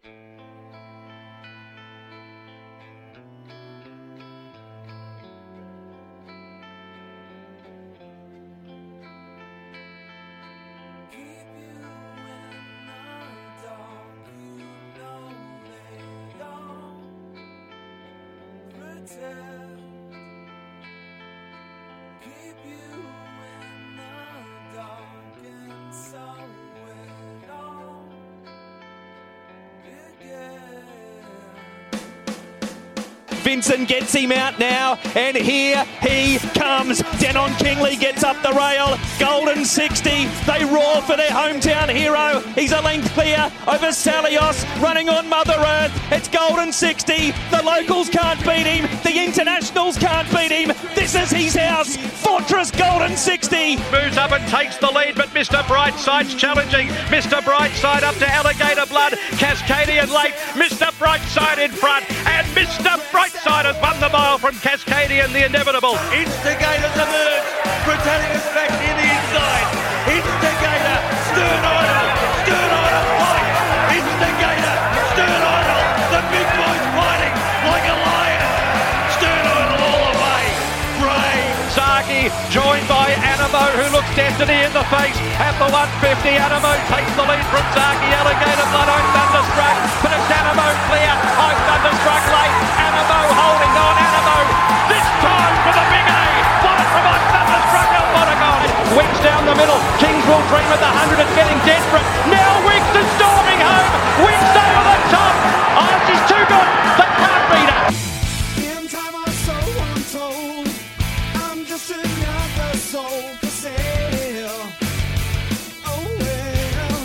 Vincent gets him out now, and here he comes. Denon Kingley gets up the rail. Golden 60. They roar for their hometown hero. He's a length clear over Salios, running on Mother Earth. It's Golden 60. The locals can't beat him. The internationals can't beat him. This is his house. Fortress Golden 60. Moves up and takes the lead, but Mr. Brightside's challenging. Mr. Brightside up to Alligator Blood. Cascadian late. Mr. Brightside in front. And Mr. Brightside has won the mile from Cascadian, the inevitable. Instigators emerge. Britannica's back near the inside. Instigator. Stern Idol. Stern Idol fight. Instigator. Stern Idol. The big boys fighting like a lion. Stern Idol all the way. Brave. Zaki joined by Animo, who looks destiny in the face at the 150. Animo takes the lead from Zaki. Alligator Blood on Thunderstruck, but it's Animo clear. On Thunderstruck late. Animo holding on. Animo this time for the big A. Won it from on Thunderstruck. Elmonagon Wicks down the middle. Kings will dream at the 100 and getting desperate. Now Wicks is storming home. Wicks over the top. Oh, she's too good. They can't beat her. In time or so untold, I'm just another soul for sale. Oh well,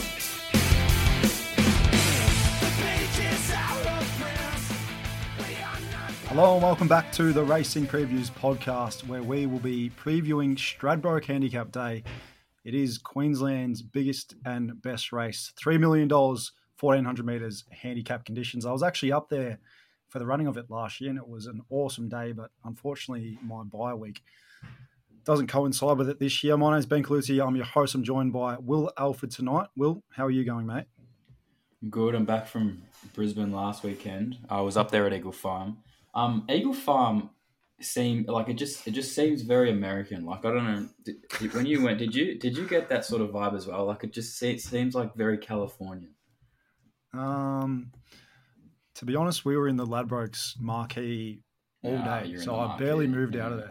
the page is out of print. We are not. Hello and welcome back to the Racing Previews podcast, where we will be previewing Stradbroke Handicap Day. It is Queensland's biggest and best race, $3 million, 1,400 metres handicap conditions. I was actually up there for the running of it last year, and it was an awesome day, but unfortunately my bye week doesn't coincide with it this year. My name's Ben Colucci. I'm your host. I'm joined by Will Alford tonight. Will, how are you going, mate? Good. I'm back from Brisbane last weekend. I was up there at Eagle Farm. Eagle Farm seemed like it just seems very American. Like, I don't know, when you went, did you get that sort of vibe as well? Like, it seems like very Californian. To be honest, we were in the Ladbrokes marquee all day, so I barely moved out of there.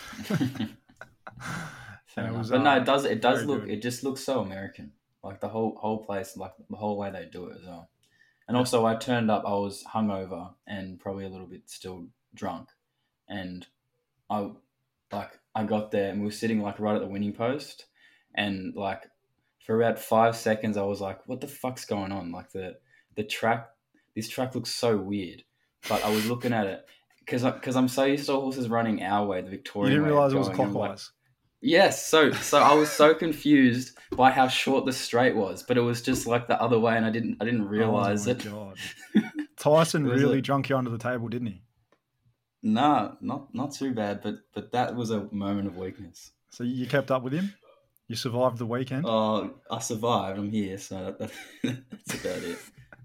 Fair enough. Was, but no, it does look. good. It just looks so American. Like the whole place, like the whole way they do it as well. And also, I turned up. I was hungover and probably a little bit still drunk, and I got there and we were sitting like right at the winning post, and like for about 5 seconds, I was like, "What the fuck's going on?" Like the track. This track looks so weird, but I was looking at it because I'm so used to horses running our way, the Victorian. You didn't way realise of it was going, and clockwise. yes, so I was so confused by how short the straight was, but it was just like the other way, and I didn't realise it. God. Tyson It was really drunk you under the table, didn't he? Nah, not too bad, but that was a moment of weakness. So you kept up with him? You survived the weekend? Oh, I survived. I'm here, so that's about it.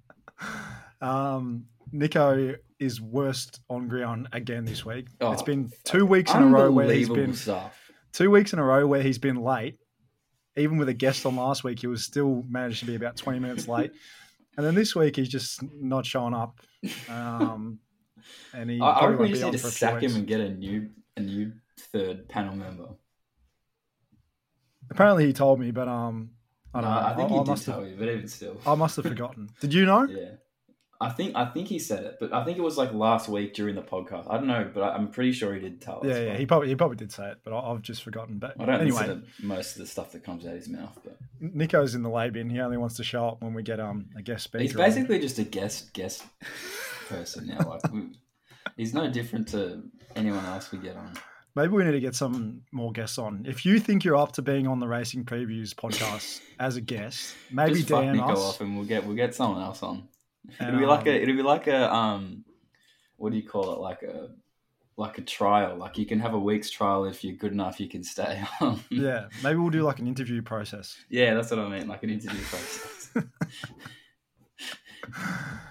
Nico is worst on ground again this week. Oh, it's been 2 weeks in a row where he's Unbelievable been stuff. 2 weeks in a row where he's been late. Even with a guest on last week, he was still managed to be about 20 minutes late. And then this week he's just not showing up. And he I probably reckon we won't just be on need to for a few sack weeks. him and get a new third panel member. Apparently he told me, but I don't know. I think he did must tell have, you, but even still. I must have forgotten. Did you know? Yeah. I think he said it, but I think it was like last week during the podcast. I don't know, but I'm pretty sure he did tell us. Yeah, but he probably did say it, but I've just forgotten. But I don't anyway, listen to most of the stuff that comes out of his mouth. But Nico's in the lay bin. He only wants to show up when we get a guest speaker. he's basically just a guest person now. Like he's no different to anyone else we get on. Maybe we need to get some more guests on. If you think you're up to being on the Racing Previews podcast as a guest, maybe Just fuck DM Nico us. off and we'll get someone else on. And, It'll be like a what do you call it? Like a trial. Like you can have a week's trial if you're good enough. You can stay on. Yeah, maybe we'll do like an interview process. Yeah, that's what I mean. Like an interview process.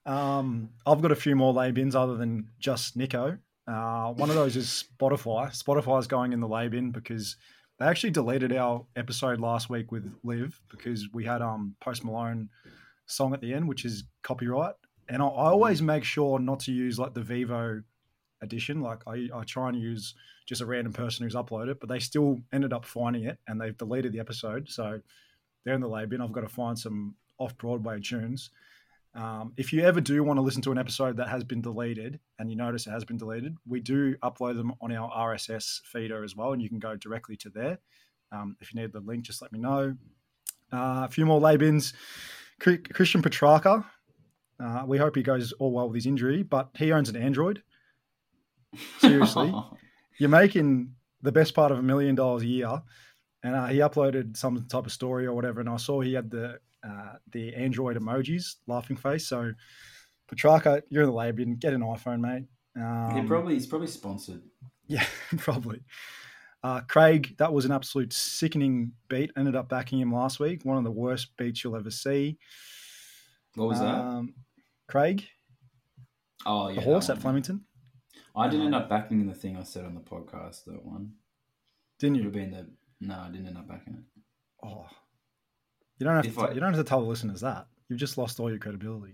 I've got a few more lay bins other than just Nico. One of those is Spotify. Spotify is going in the lay bin because they actually deleted our episode last week with Liv because we had Post Malone song at the end, which is copyright. And I always make sure not to use like the Vivo edition. Like I try and use just a random person who's uploaded it, but they still ended up finding it and they've deleted the episode. So they're in the lay bin. I've got to find some off-Broadway tunes. If you ever do want to listen to an episode that has been deleted and you notice it has been deleted, we do upload them on our RSS feeder as well, and you can go directly to there. If you need the link, just let me know. A few more lay bins. Christian Petrarca. We hope he goes all well with his injury, but he owns an Android. Seriously. You're making the best part of $1 million a year, and he uploaded some type of story or whatever, and I saw he had the Android emojis, laughing face. So, Petrarca, you're in the lay bin. Get an iPhone, mate. He's probably sponsored. Yeah, probably. Craig, that was an absolute sickening beat. Ended up backing him last week. One of the worst beats you'll ever see. What was that? Craig? Oh, yeah. The horse at Flemington? I didn't end up backing the thing I said on the podcast, that one. Didn't It you? would have been No, I didn't end up backing it. Oh. You don't have to tell the listeners that. You've just lost all your credibility.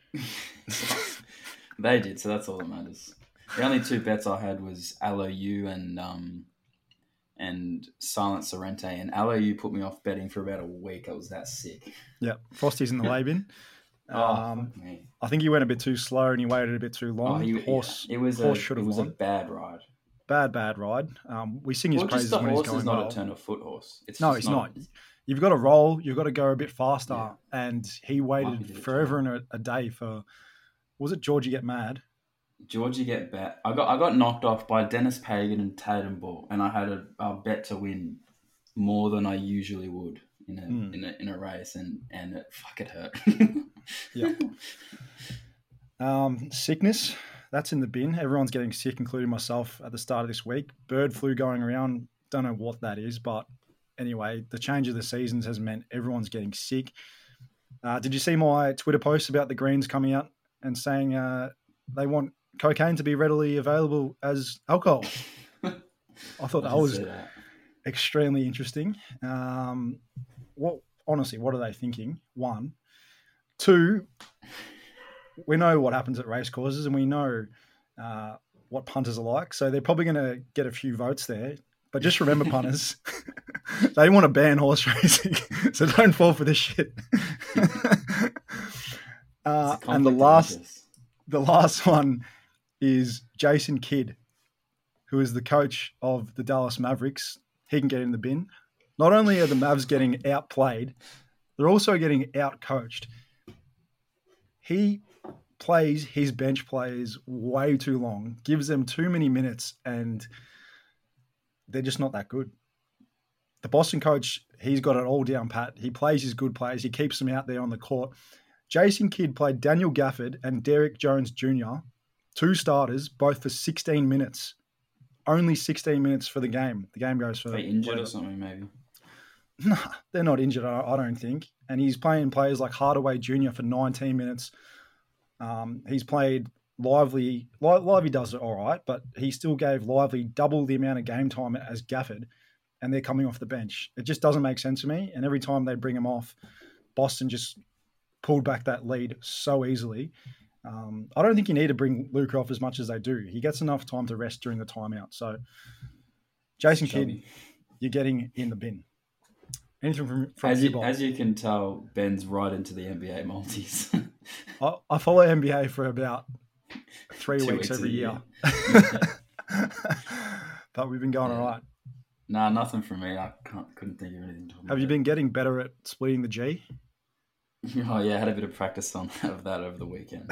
They did, so that's all that matters. The only two bets I had was Alou and Silent Sorrente, and Alou put me off betting for about a week. I was that sick. Yeah, Frosty's in the lay bin. Fuck me. I think he went a bit too slow and he waited a bit too long. Horse should have a won. bad ride. Bad ride. We sing his praises just the when he's horse going is not well. a turn of foot horse. He's not. You've got to roll. You've got to go a bit faster. Yeah. And he waited forever and a day for. Was it Georgie Get Mad? Georgie Get Bet. I got knocked off by Dennis Pagan and Tatum Ball, and I had a bet to win more than I usually would in a race, and it hurt. Yeah. Sickness. That's in the bin. Everyone's getting sick, including myself at the start of this week. Bird flu going around. Don't know what that is, but anyway, the change of the seasons has meant everyone's getting sick. Did you see my Twitter post about the Greens coming out and saying they want cocaine to be readily available as alcohol? I thought that was extremely interesting. What are they thinking? 1. 2, we know what happens at race courses and we know what punters are like. So they're probably going to get a few votes there. But just remember, punters, they want to ban horse racing. So don't fall for this shit. And the last one is Jason Kidd, who is the coach of the Dallas Mavericks. He can get in the bin. Not only are the Mavs getting outplayed, they're also getting outcoached. He plays his bench players way too long, gives them too many minutes, and they're just not that good. The Boston coach, he's got it all down pat. He plays his good players. He keeps them out there on the court. Jason Kidd played Daniel Gafford and Derek Jones Jr., 2 starters, both for 16 minutes. Only 16 minutes for the game. The game goes for... Are they injured or something, maybe? Nah, they're not injured, I don't think. And he's playing players like Hardaway Jr. for 19 minutes. He's played Lively. Lively does it all right, but he still gave Lively double the amount of game time as Gafford, and they're coming off the bench. It just doesn't make sense to me. And every time they bring him off, Boston just pulled back that lead so easily. I don't think you need to bring Luka off as much as they do. He gets enough time to rest during the timeout. So, Jason Kidd, you're getting in the bin. Anything from as you can tell, Ben's right into the NBA multis. I follow NBA for about 3 weeks every year. But we've been going all right. Nah, nothing from me. I couldn't think of anything. Have you been getting better at splitting the G? Oh yeah, I had a bit of practice on that over the weekend.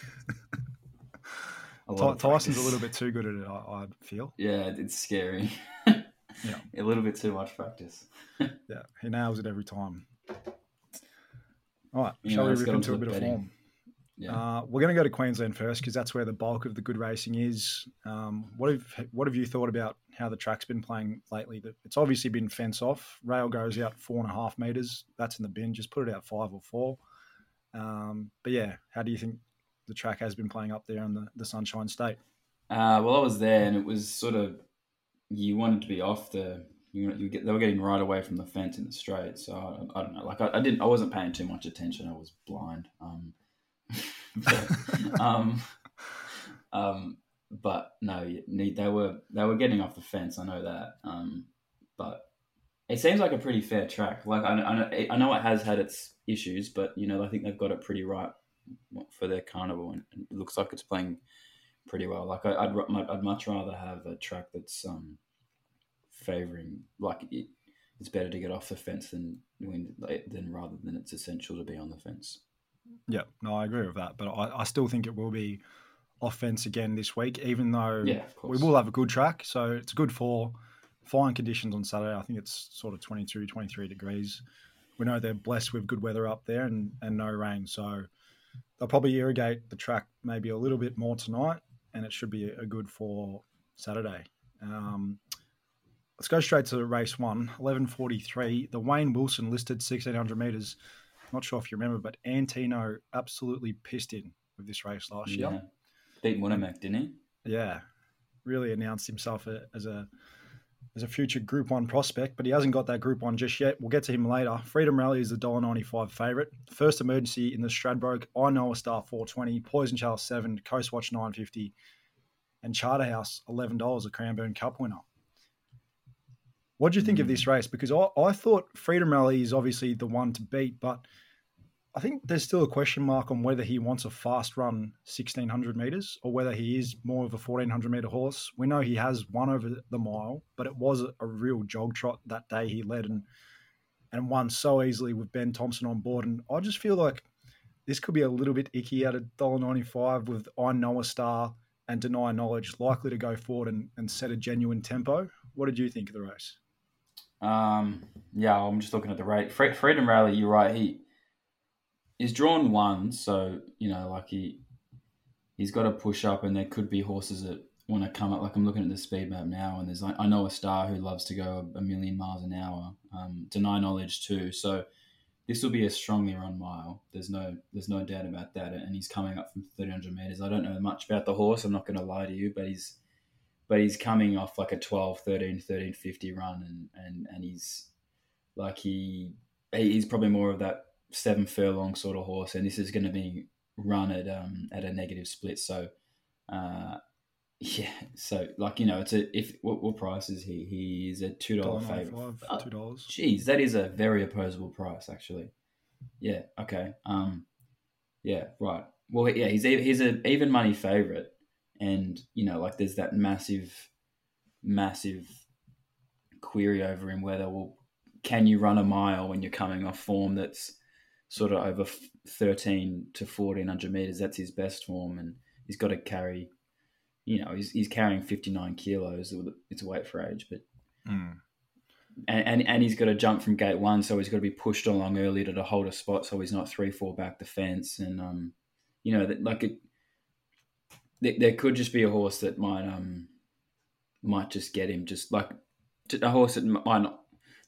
Tyson's a little bit too good at it, I feel. Yeah, it's scary. Yeah, a little bit too much practice. Yeah, he nails it every time. All right, shall we rip into a bit of form? Yeah. We're going to go to Queensland first because that's where the bulk of the good racing is. What have you thought about how the track's been playing lately? It's obviously been fence off. Rail goes out 4.5 metres. That's in the bin. Just put it out 5 or 4. But yeah, how do you think the track has been playing up there in the Sunshine State? Well, I was there, and it was sort of you wanted to be off the. They were getting right away from the fence in the straight, so I don't know. Like I wasn't paying too much attention. I was blind. But no, they were getting off the fence. I know that. But it seems like a pretty fair track. Like I know it has had its issues, but I think they've got it pretty right for their carnival, and it looks like it's playing pretty well. Like I'd much rather have a track that's favouring, like it's better to get off the fence than rather than it's essential to be on the fence. Yeah, no, I agree with that, but I still think it will be off fence again this week, even though we will have a good track. So it's good for fine conditions on Saturday. I think it's sort of 22, 23 degrees. We know they're blessed with good weather up there and no rain, so they'll probably irrigate the track maybe a little bit more tonight, and it should be a good for Saturday. Let's go straight to race 1, 11:43. The Wayne Wilson listed 1,600 metres. Not sure if you remember, but Antino absolutely pissed in with this race last year. Beat Munamek, didn't he? Yeah, really announced himself as a future Group 1 prospect, but he hasn't got that Group 1 just yet. We'll get to him later. Freedom Rally is the $1.95 favourite. First Emergency in the Stradbroke, I Know a Star 420, Poison Chalice 7, Coastwatch 950, and Charterhouse $11, a Cranbourne Cup winner. What do you think of this race? Because I thought Freedom Rally is obviously the one to beat, but I think there's still a question mark on whether he wants a fast run 1,600 metres or whether he is more of a 1,400 metre horse. We know he has won over the mile, but it was a real jog trot that day he led and won so easily with Ben Thompson on board. And I just feel like this could be a little bit icky at $1.95 with I Know a Star and Deny Knowledge likely to go forward and set a genuine tempo. What did you think of the race? Yeah, I'm just looking at the rate. Freedom Rally, you're right. He's drawn 1, so like he's got to push up, and there could be horses that want to come up. Like I'm looking at the speed map now, and there's I Know a Star who loves to go a million miles an hour. Deny Knowledge too. So this will be a strongly run mile. There's no doubt about that. And he's coming up from 1,300 meters. I don't know much about the horse. I'm not going to lie to you, but he's coming off like a 1350 run, and he's like he's probably more of that 7 furlong sort of horse, and this is going to be run at a negative split. So so like it's what price is he? He is a $2 favorite. $2. Geez, that is a very opposable price actually. Yeah. Okay. Yeah. Right. Well, yeah. He's an even money favorite. And, like there's that massive query over him whether, can you run a mile when you're coming off form that's sort of over 1,300 to 1,400 meters? That's his best form. And he's got to carry, he's carrying 59 kilos. It's a weight for age, but, and he's got to jump from gate 1. So he's got to be pushed along early to hold a spot. So he's not 3-4 back the fence. And, there could just be a horse that might just get him, just like a horse that might not.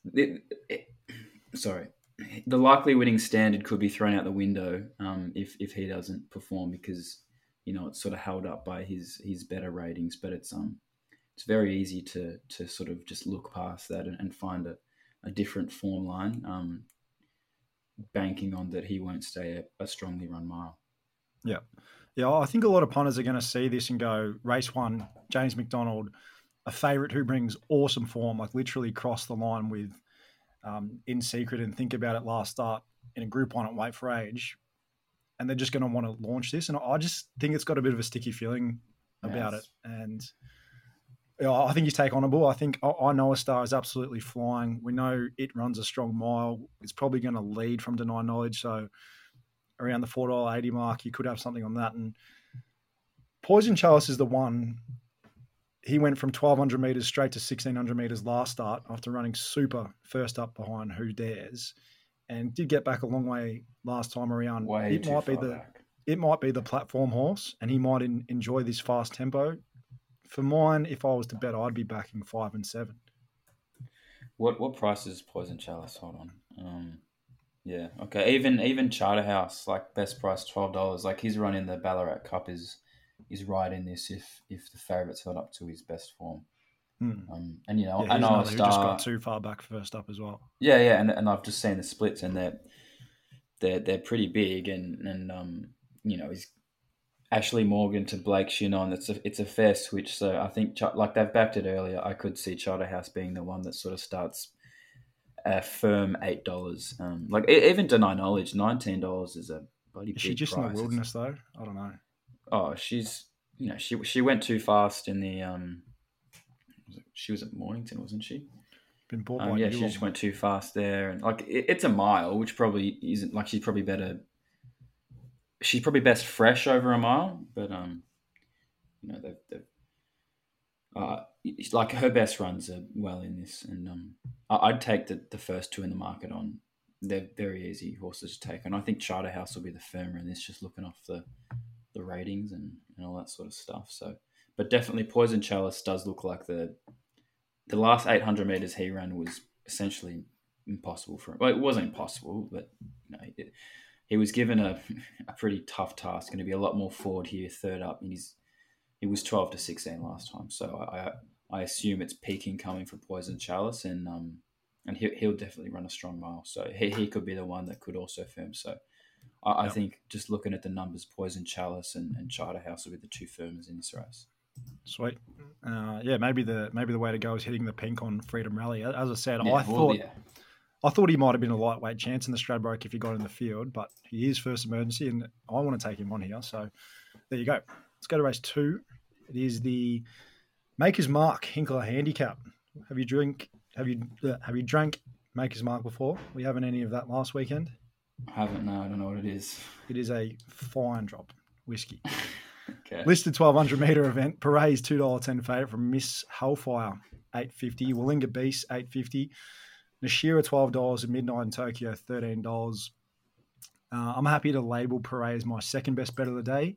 Sorry, the likely winning standard could be thrown out the window if he doesn't perform, because it's sort of held up by his better ratings. But it's very easy to sort of just look past that and find a different form line, banking on that he won't stay a strongly run mile. Yeah. Yeah, I think a lot of punters are going to see this and go, race 1, James McDonald, a favourite who brings awesome form, like literally crossed the line with In Secret and Think About It last start in a Group 1 at Weight for Age. And they're just going to want to launch this. And I just think it's got a bit of a sticky feeling about it. And I think he's take honourable. I think I Know a Star is absolutely flying. We know it runs a strong mile. It's probably going to lead from Deny Knowledge. So around the $4.80 mark, you could have something on that. And Poison Chalice is the one. He went from 1,200 metres straight to 1,600 metres last start after running super first up behind Who Dares, and did get back a long way last time around. It might be the platform horse, and he might enjoy this fast tempo. For mine, if I was to bet, I'd be backing 5 and 7. What price is Poison Chalice? Hold on. Yeah. Okay. Even Charterhouse, like best price $12. Like his run in the Ballarat Cup is right in this if the favourites held up to his best form. And you know, Yeah, I he's know a another who just got star. too far back first up as well. Yeah, and I've just seen the splits, and they're pretty big, and you know, he's Ashley Morgan to Blake Shinnon. It's a fair switch. So I think like they've backed it earlier. I could see Charterhouse being the one that sort of starts a firm $8. Like even Deny Knowledge, $19 is a bloody Is big she just price. in the wilderness though? I don't know. Oh, she went too fast in the she was at Mornington, wasn't she? Been bought by Yeah, Newell. she just went too fast there, and like it's a mile, which probably isn't like she's probably better. She's probably best fresh over a mile, but you know they've it's like her best runs are well in this, and I'd take the first two in the market on. They're very easy horses to take, and I think Charterhouse will be the firmer in this, just looking off the ratings and all that sort of stuff. So, but definitely Poison Chalice does look like the last 800 meters he ran was essentially impossible for him. Well, it wasn't impossible, but you know, he was given a pretty tough task. Going to be a lot more forward here, third up. And he was 12 to 16 last time, so I assume it's peaking coming for Poison Chalice, and he'll definitely run a strong mile. So he could be the one that could also firm. So I think just looking at the numbers, Poison Chalice and Charterhouse will be the two firmers in this race. Sweet. Yeah, maybe the way to go is hitting the pink on Freedom Rally. As I said, Yeah, I thought he might have been a lightweight chance in the Stradbroke if he got in the field, but he is first emergency, and I want to take him on here. So there you go. Let's go to race 2. It is the Maker's Mark Hinkler Handicap. Have you drank Maker's Mark before? We haven't any of that last weekend. I haven't. No, I don't know what it is. It is a fine drop whiskey. Okay. Listed 1,200 metre event. Perez $2.10 favourite from Miss Hellfire $8.50. Wallinga Beast $8.50. Nashira $12 and Midnight in Tokyo $13. I'm happy to label Perez my second best bet of the day.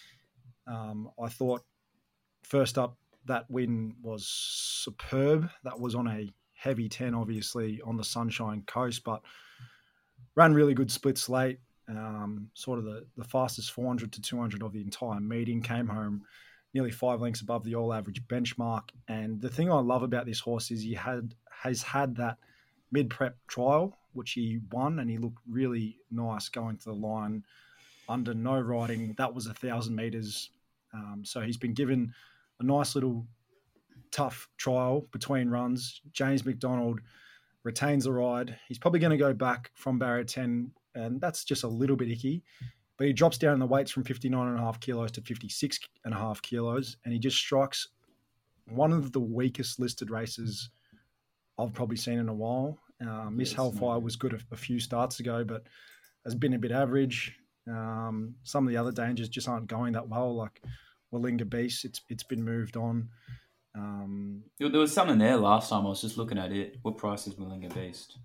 I thought first up that win was superb. That was on a heavy 10, obviously on the Sunshine Coast, but ran really good splits late. Sort of the fastest 400 to 200 of the entire meeting. Came home nearly 5 lengths above the all-average benchmark. And the thing I love about this horse is he has had that mid-prep trial, which he won, and he looked really nice going to the line under no riding. That was 1,000 metres. So he's been given a nice little tough trial between runs. James McDonald retains the ride. He's probably going to go back from barrier 10, and that's just a little bit icky. But he drops down in the weights from 59.5 kilos to 56.5 kilos, and he just strikes one of the weakest listed races I've probably seen in a while. Miss Hellfire was good a few starts ago, but has been a bit average. Some of the other dangers just aren't going that well, like Wallinga Beast. It's been moved on. There was something there last time. I was just looking at it. What price is Wallinga Beast?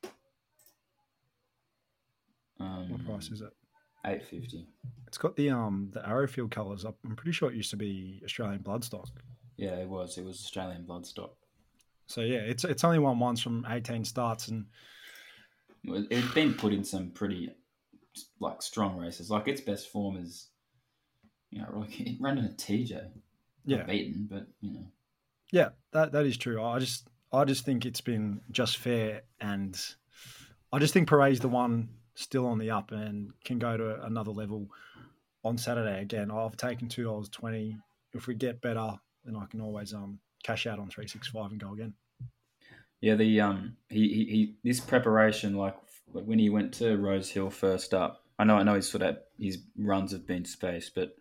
What price is it? $8.50. It's got the Arrowfield colours up. I'm pretty sure it used to be Australian Bloodstock. Yeah, it was. It was Australian Bloodstock. So yeah, it's only won once from 18 starts, and it's been put in some pretty strong races. Like its best form is, like it ran in a TJ. Yeah, not beaten, but Yeah, that is true. I just think it's been just fair, and I just think Perez the one still on the up and can go to another level on Saturday. Again, I've taken $2.20. If we get better, then I can always cash out on 365 and go again. Yeah, he this preparation, like when he went to Rose Hill first up, I know he's sort of his runs have been spaced, but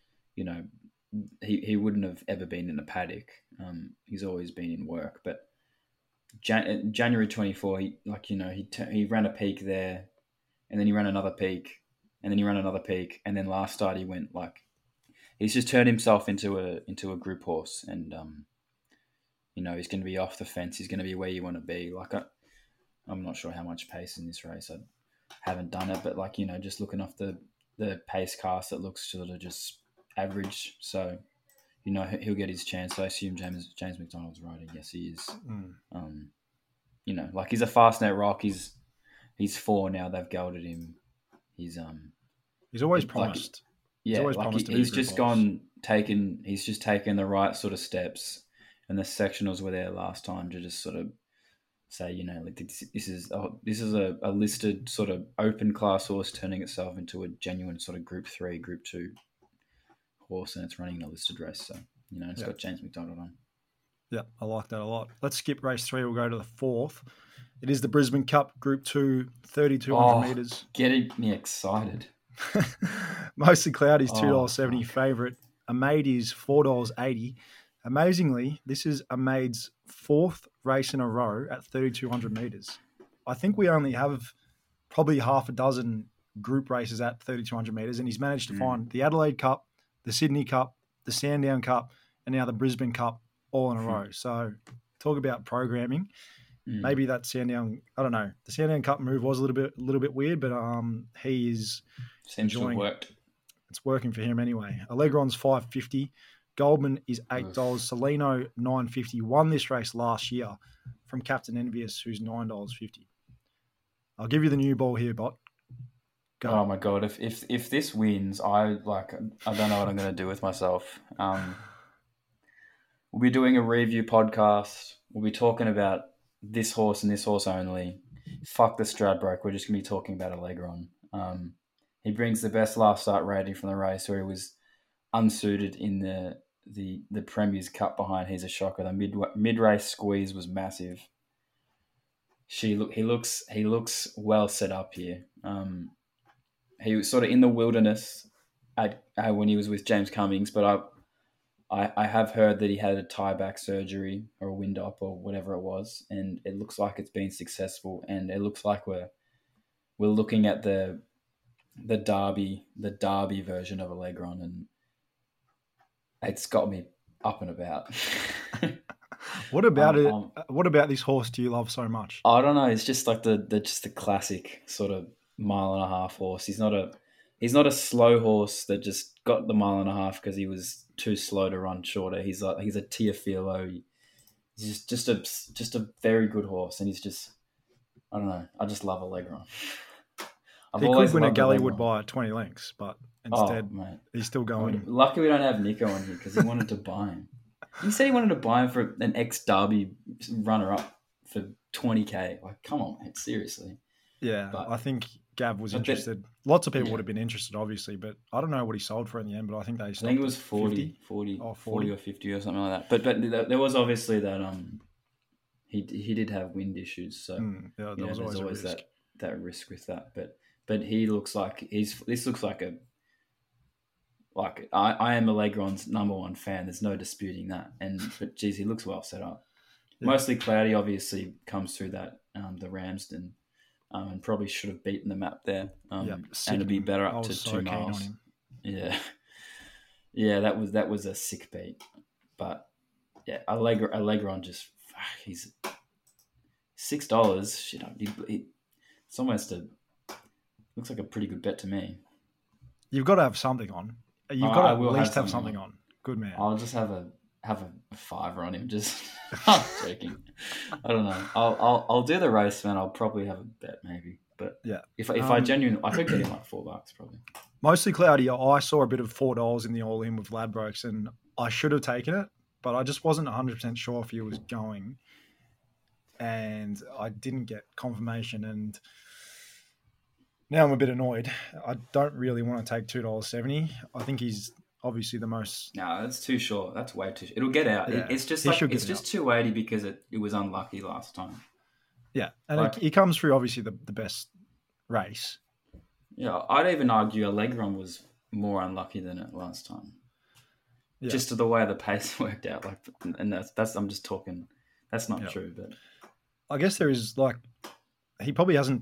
he wouldn't have ever been in a paddock. He's always been in work, but January 24, he ran a peak there, and then he ran another peak, and then he ran another peak, and then last start he went he's just turned himself into a group horse, and he's going to be off the fence. He's going to be where you want to be. I'm not sure how much pace in this race. I haven't done it, but just looking off the pace cast, it looks sort of just average. So he'll get his chance. I assume James McDonald's riding. Yes, he is. He's a fast net rock. He's He's 4 now. They've gelded him. He's always like, promised. yeah, always like promised to be he's a good just boss. he's just taken the right sort of steps, and the sectionals were there last time to just sort of say, you know, like this is a listed sort of open class horse turning itself into a genuine sort of Group 3, Group 2 horse, and it's running a listed race. So, you know, it's got James McDonald on. Yeah, I like that a lot. Let's skip race 3. We'll go to the 4th. It is the Brisbane Cup Group 2, 3,200 metres. Getting me excited. Mostly Cloudy's $2.70 favourite. A maid is $4.80. Amazingly, this is a maid's 4th race in a row at 3,200 metres. I think we only have probably half a dozen group races at 3,200 metres, and he's managed to find the Adelaide Cup, the Sydney Cup, the Sandown Cup, and now the Brisbane Cup all in a row. So talk about programming. Maybe that Sandown, I don't know. The Sandown Cup move was a little bit weird, but he is Seems to have enjoying worked. It's working for him anyway. Allegron's $5.50. Goldman is $8. Salino $9.50. Won this race last year from Captain Envious, who's $9.50. I'll give you the new ball here, Bot. Go. Oh my god! If this wins, I don't know what I'm going to do with myself. We'll be doing a review podcast. We'll be talking about this horse and this horse only. Fuck the Stradbroke. We're just going to be talking about Allegron. He brings the best last start rating from the race, where he was unsuited in the Premier's Cup behind He's a Shocker. The mid race squeeze was massive. He looks well set up here. He was sort of in the wilderness when he was with James Cummings, but I have heard that he had a tie-back surgery or a wind-up or whatever it was, and it looks like it's been successful, and it looks like we're looking at the Derby version of Allegron, and it's got me up and about. What about it? What about this horse do you love so much? I don't know. It's just like the classic sort of 1.5 mile horse. He's not a slow horse that just got the 1.5 mile because he was too slow to run shorter. He's a Teofilo. He's just a very good horse, and he's just, I don't know. I just love Allegron. He could win a Galleywood by 20 lengths, but instead he's still going. Lucky we don't have Nico on here because he wanted to buy him. He said he wanted to buy him for an ex-Derby runner-up for 20K. Like, come on, mate, seriously. Yeah, but I think Gav was interested. Lots of people would have been interested, obviously, but I don't know what he sold for in the end, but I think they stopped. I think it was 40 or 50 or something like that. But there was obviously that he did have wind issues, so there's always that risk with that. But he looks like this looks like I am Allegron's number one fan. There's no disputing that. But geez, he looks well set up. Yeah. Mostly Cloudy obviously comes through that the Ramsden. And probably should have beaten the map there. And to be better up to 2 miles. Yeah, that was a sick beat. But yeah, Allegron just he's $6. Shit, it's almost looks like a pretty good bet to me. You've got to have something on. You've got to at least have something on. Good man. I'll just have a fiver on him. Just I'm joking. I don't know. I'll do the race, man. I'll probably have a bet maybe. But yeah, if I genuinely, I could get him like $4 probably. Mostly Cloudy. I saw a bit of $4 in the all-in with Ladbrokes, and I should have taken it, but I just wasn't 100% sure if he was going, and I didn't get confirmation, and now I'm a bit annoyed. I don't really want to take $2.70. I think he's obviously the most. No, that's too short. That's way too. It'll get out. Yeah. It's just $2.80 because it was unlucky last time. Yeah, and he comes through obviously the best race. Yeah, I'd even argue Allegron was more unlucky than it last time. Yeah. Just to the way the pace worked out, and that's I'm just talking. That's not true, but I guess there is he probably hasn't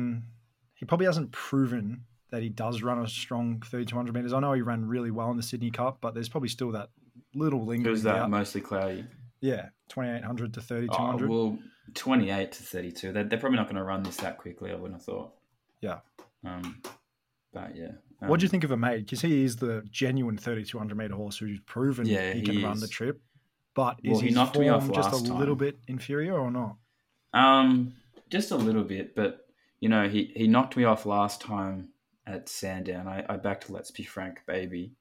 proven that he does run a strong 3,200 metres. I know he ran really well in the Sydney Cup, but there's probably still that little lingering. Who's that? Mostly Cloudy. Yeah, 2,800 to 3,200. Well, 28 to 32. They're probably not going to run this that quickly, I wouldn't have thought. Yeah. But yeah. What do you think of a maid? Because he is the genuine 3,200 metre horse who's proven he can run the trip. But is his form just a little bit inferior or not? Just a little bit, but you know, he knocked me off last time at Sandown. I backed Let's Be Frank Baby,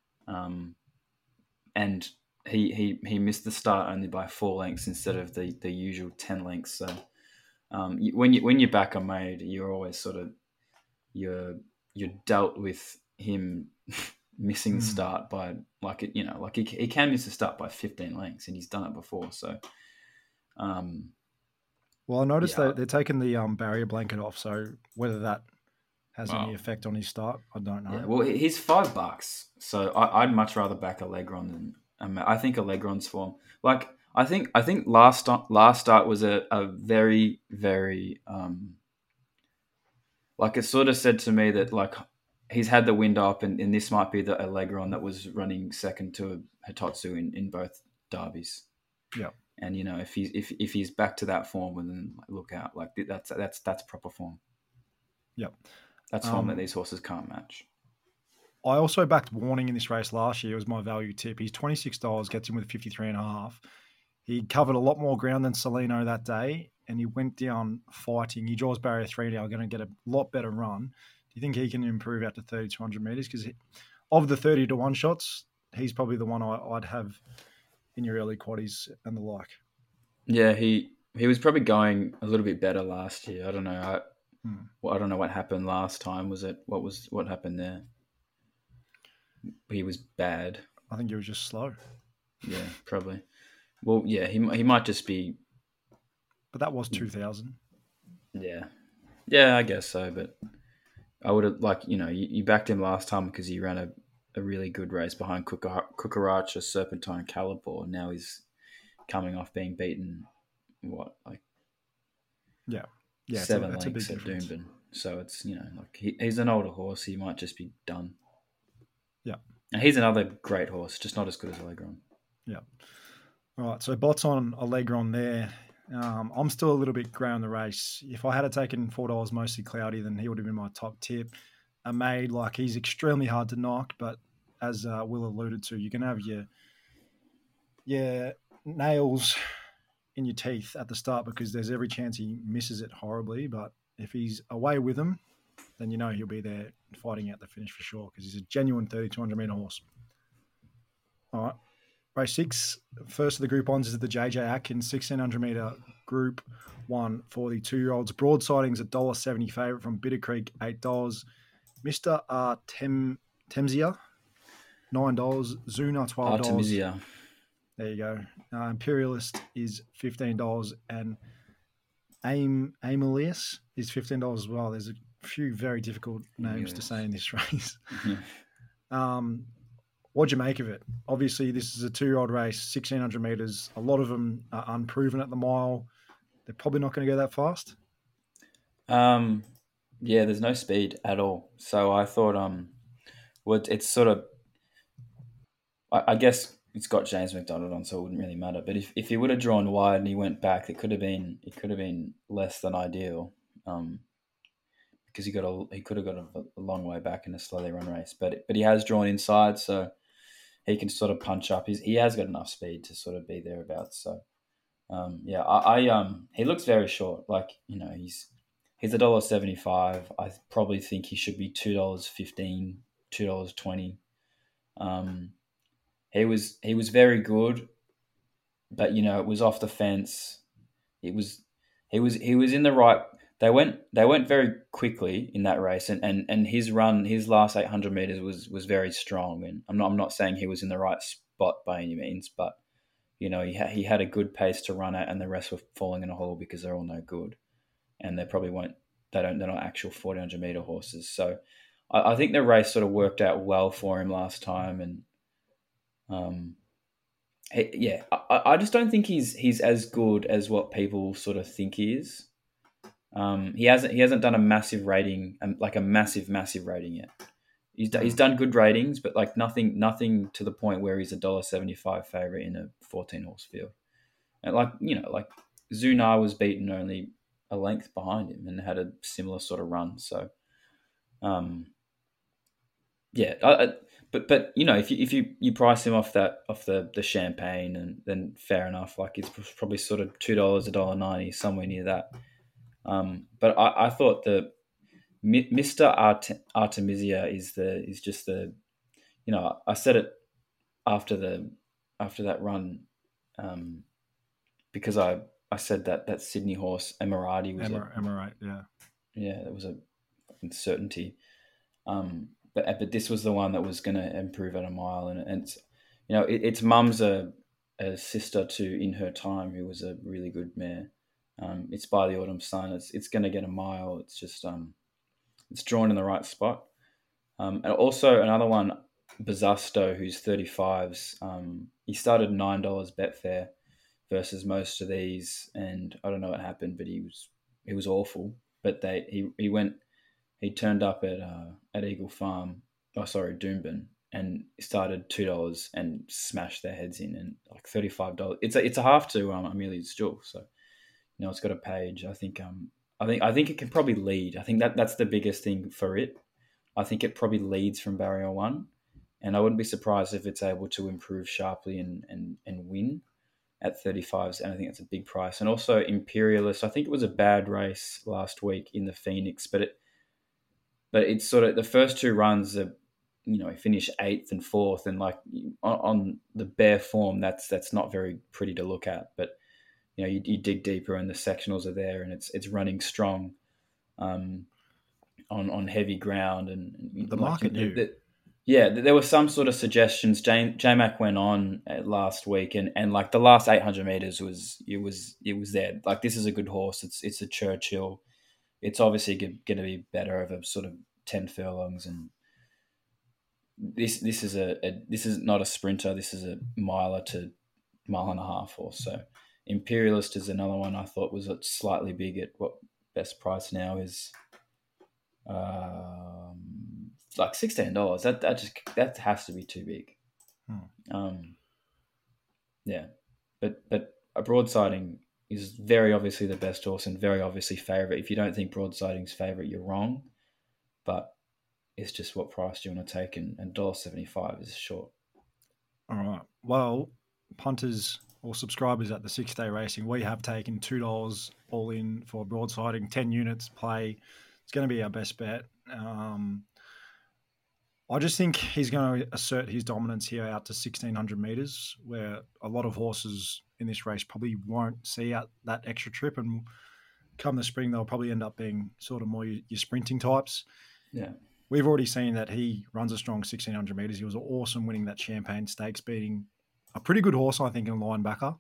and he missed the start only by 4 lengths instead of the usual 10 lengths. So when you back a maid, you're always sort of you're dealt with him missing the start by he can miss the start by 15 lengths, and he's done it before. So. Well, I noticed that they're taking the barrier blanket off, so whether that has any effect on his start, I don't know. Yeah, well, he's $5, so I'd much rather back Allegron than I think Allegron's form. Like I think last start was a very, very like it sort of said to me that like he's had the wind up, and this might be the Allegron that was running second to Hitotsu in both derbies. Yeah. And you know, if he's back to that form, then look out. Like that's proper form. Yep, that's form that these horses can't match. I also backed Warning in this race last year. It was my value tip. He's $26, gets him with 53.5. He covered a lot more ground than Salino that day, and he went down fighting. He draws barrier 3 now, going to get a lot better run. Do you think he can improve out to 3,200 meters? Because of the 30-1 shots, he's probably the one I'd have in your early quaddies and the like. Yeah, he was probably going a little bit better last year. I don't know. I don't know what happened last time. What happened there? He was bad. I think he was just slow. Yeah, probably. Well, yeah, he might just be. But that was 2,000. Yeah, I guess so. But I would have you backed him last time because he ran a really good race behind Kukaracha, Serpentine, Calipor. Now he's coming off being beaten, 7 lengths at Doomben. So it's, he's an older horse. He might just be done. Yeah. And he's another great horse, just not as good as Allegron. Yeah. All right, so Bots on Allegron there. I'm still a little bit grey on the race. If I had taken $4 mostly cloudy, then he would have been my top tip. A maid, he's extremely hard to knock, but as Will alluded to, you can have your nails in your teeth at the start because there's every chance he misses it horribly. But if he's away with them, then he'll be there fighting out the finish for sure because he's a genuine 3,200 metre horse. All right. Race 6, first of the Group 1s is the JJ Atkins 1,600 metre Group 1 for the 2-year-olds. Broadsiding's $1.70 favourite from Bitter Creek, $8. Mr. Temzia, $9. Zuna, $12. Artemisia. There you go. Imperialist is $15, and Amelius is $15 as well. There's a few very difficult names to say in this race. What'd you make of it? Obviously, this is a 2-year-old race, 1,600 metres. A lot of them are unproven at the mile. They're probably not going to go that fast. Yeah, there's no speed at all. So I thought, it's sort of, I guess it's got James McDonald on, so it wouldn't really matter. But if he would have drawn wide and he went back, it could have been less than ideal. Because he could have got a long way back in a slowly run race. But he has drawn inside, so he can sort of punch up. He has got enough speed to sort of be thereabouts. So he looks very short. He's $1.75. I probably think he should be $2.15, $2.20. He was very good, but it was off the fence. He was in the right. They went very quickly in that race, and his run, his last 800 meters was very strong. And I'm not saying he was in the right spot by any means, but he had a good pace to run at, and the rest were falling in a hole because they're all no good. And they probably won't. They're not actual 1,400 meter horses. So I think the race sort of worked out well for him last time. And I just don't think he's as good as what people sort of think he is. He hasn't done a massive rating, like a massive rating yet. He's done good ratings, but nothing to the point where he's $1.75 favorite in a 14 horse field. And Zunar was beaten only a length behind him and had a similar sort of run. So, but if you price him off the champagne, and then fair enough. Like it's probably sort of $2, $1.90, somewhere near that. But I thought the Mr. Artemisia is just the, I said it after that run, because I said that Sydney horse Emirati was Emirate, yeah. that was a fucking certainty. But this was the one that was going to improve at a mile, and it's, its mum's a sister to In Her Time, who was a really good mare. It's By the Autumn Sun. It's going to get a mile. It's just it's drawn in the right spot. And also another one, Bazasto, who's 35s. He started $9 Betfair versus most of these, and I don't know what happened, but he was awful. But he turned up at Eagle Farm, Doomben, and started $2 and smashed their heads in, and like $35. It's a half to Amelia's Jewel, so it's got a page. I think it can probably lead. I think that's the biggest thing for it. I think it probably leads from barrier 1, and I wouldn't be surprised if it's able to improve sharply and win at 35s, and I think that's a big price. And also Imperialist, I think it was a bad race last week in the Phoenix, but it's sort of the first two runs are, he finished 8th and 4th, and like on the bare form, that's not very pretty to look at. But you dig deeper, and the sectionals are there, and it's running strong on heavy ground, and the market knew. There were some sort of suggestions. J-Mac went on last week, and like the last 800 meters was there. Like, this is a good horse. It's a Churchill. It's obviously going to be better over sort of 10 furlongs, and this is not a sprinter. This is a miler to mile and a half or so. Imperialist is another one I thought was slightly big at what best price now is. Like $16. That has to be too big. But a Broadsiding is very obviously the best horse and very obviously favourite. If you don't think Broadsiding's favourite, you're wrong. But it's just what price do you want to take, and $1.75 is short. All right. Well, punters or subscribers at the 6-day racing, we have taken $2 all in for Broadsiding, 10 units play. It's going to be our best bet. I just think he's going to assert his dominance here out to 1,600 metres, where a lot of horses in this race probably won't see out that extra trip, and come the spring, they'll probably end up being sort of more your sprinting types. Yeah. We've already seen that he runs a strong 1,600 metres. He was awesome winning that Champagne Stakes, beating a pretty good horse, I think, in Linebacker.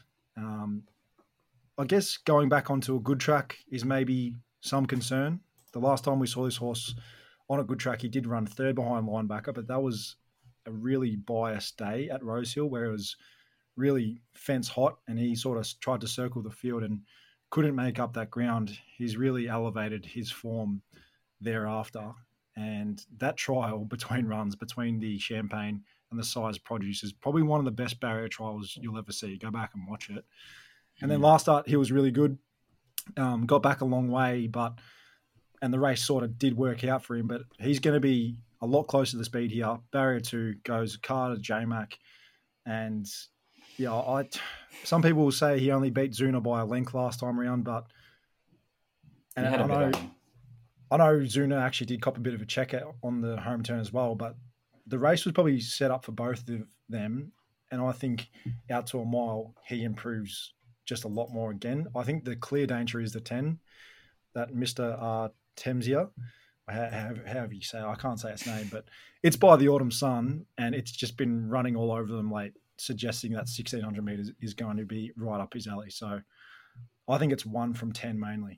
I guess going back onto a good track is maybe some concern. The last time we saw this horse on a good track, he did run third behind Linebacker, but that was a really biased day at Rosehill where it was really fence hot, and he sort of tried to circle the field and couldn't make up that ground. He's really elevated his form thereafter, and that trial between runs, between the Champagne and the Size Produce, is probably one of the best barrier trials you'll ever see. Go back and watch it. And then last start, he was really good. Got back a long way, and the race sort of did work out for him, but he's going to be a lot closer to the speed here. Barrier 2 goes Carter, J-Mac, and some people will say he only beat Zuna by a length last time around, but I know Zuna actually did cop a bit of a check out on the home turn as well, but the race was probably set up for both of them, and I think out to a mile he improves just a lot more again. I think the clear danger is the 10, that Mr. Artemisia, however you say it, I can't say its name, but it's By the Autumn Sun, and it's just been running all over them late, suggesting that 1,600 metres is going to be right up his alley. So I think it's 1 from 10 mainly.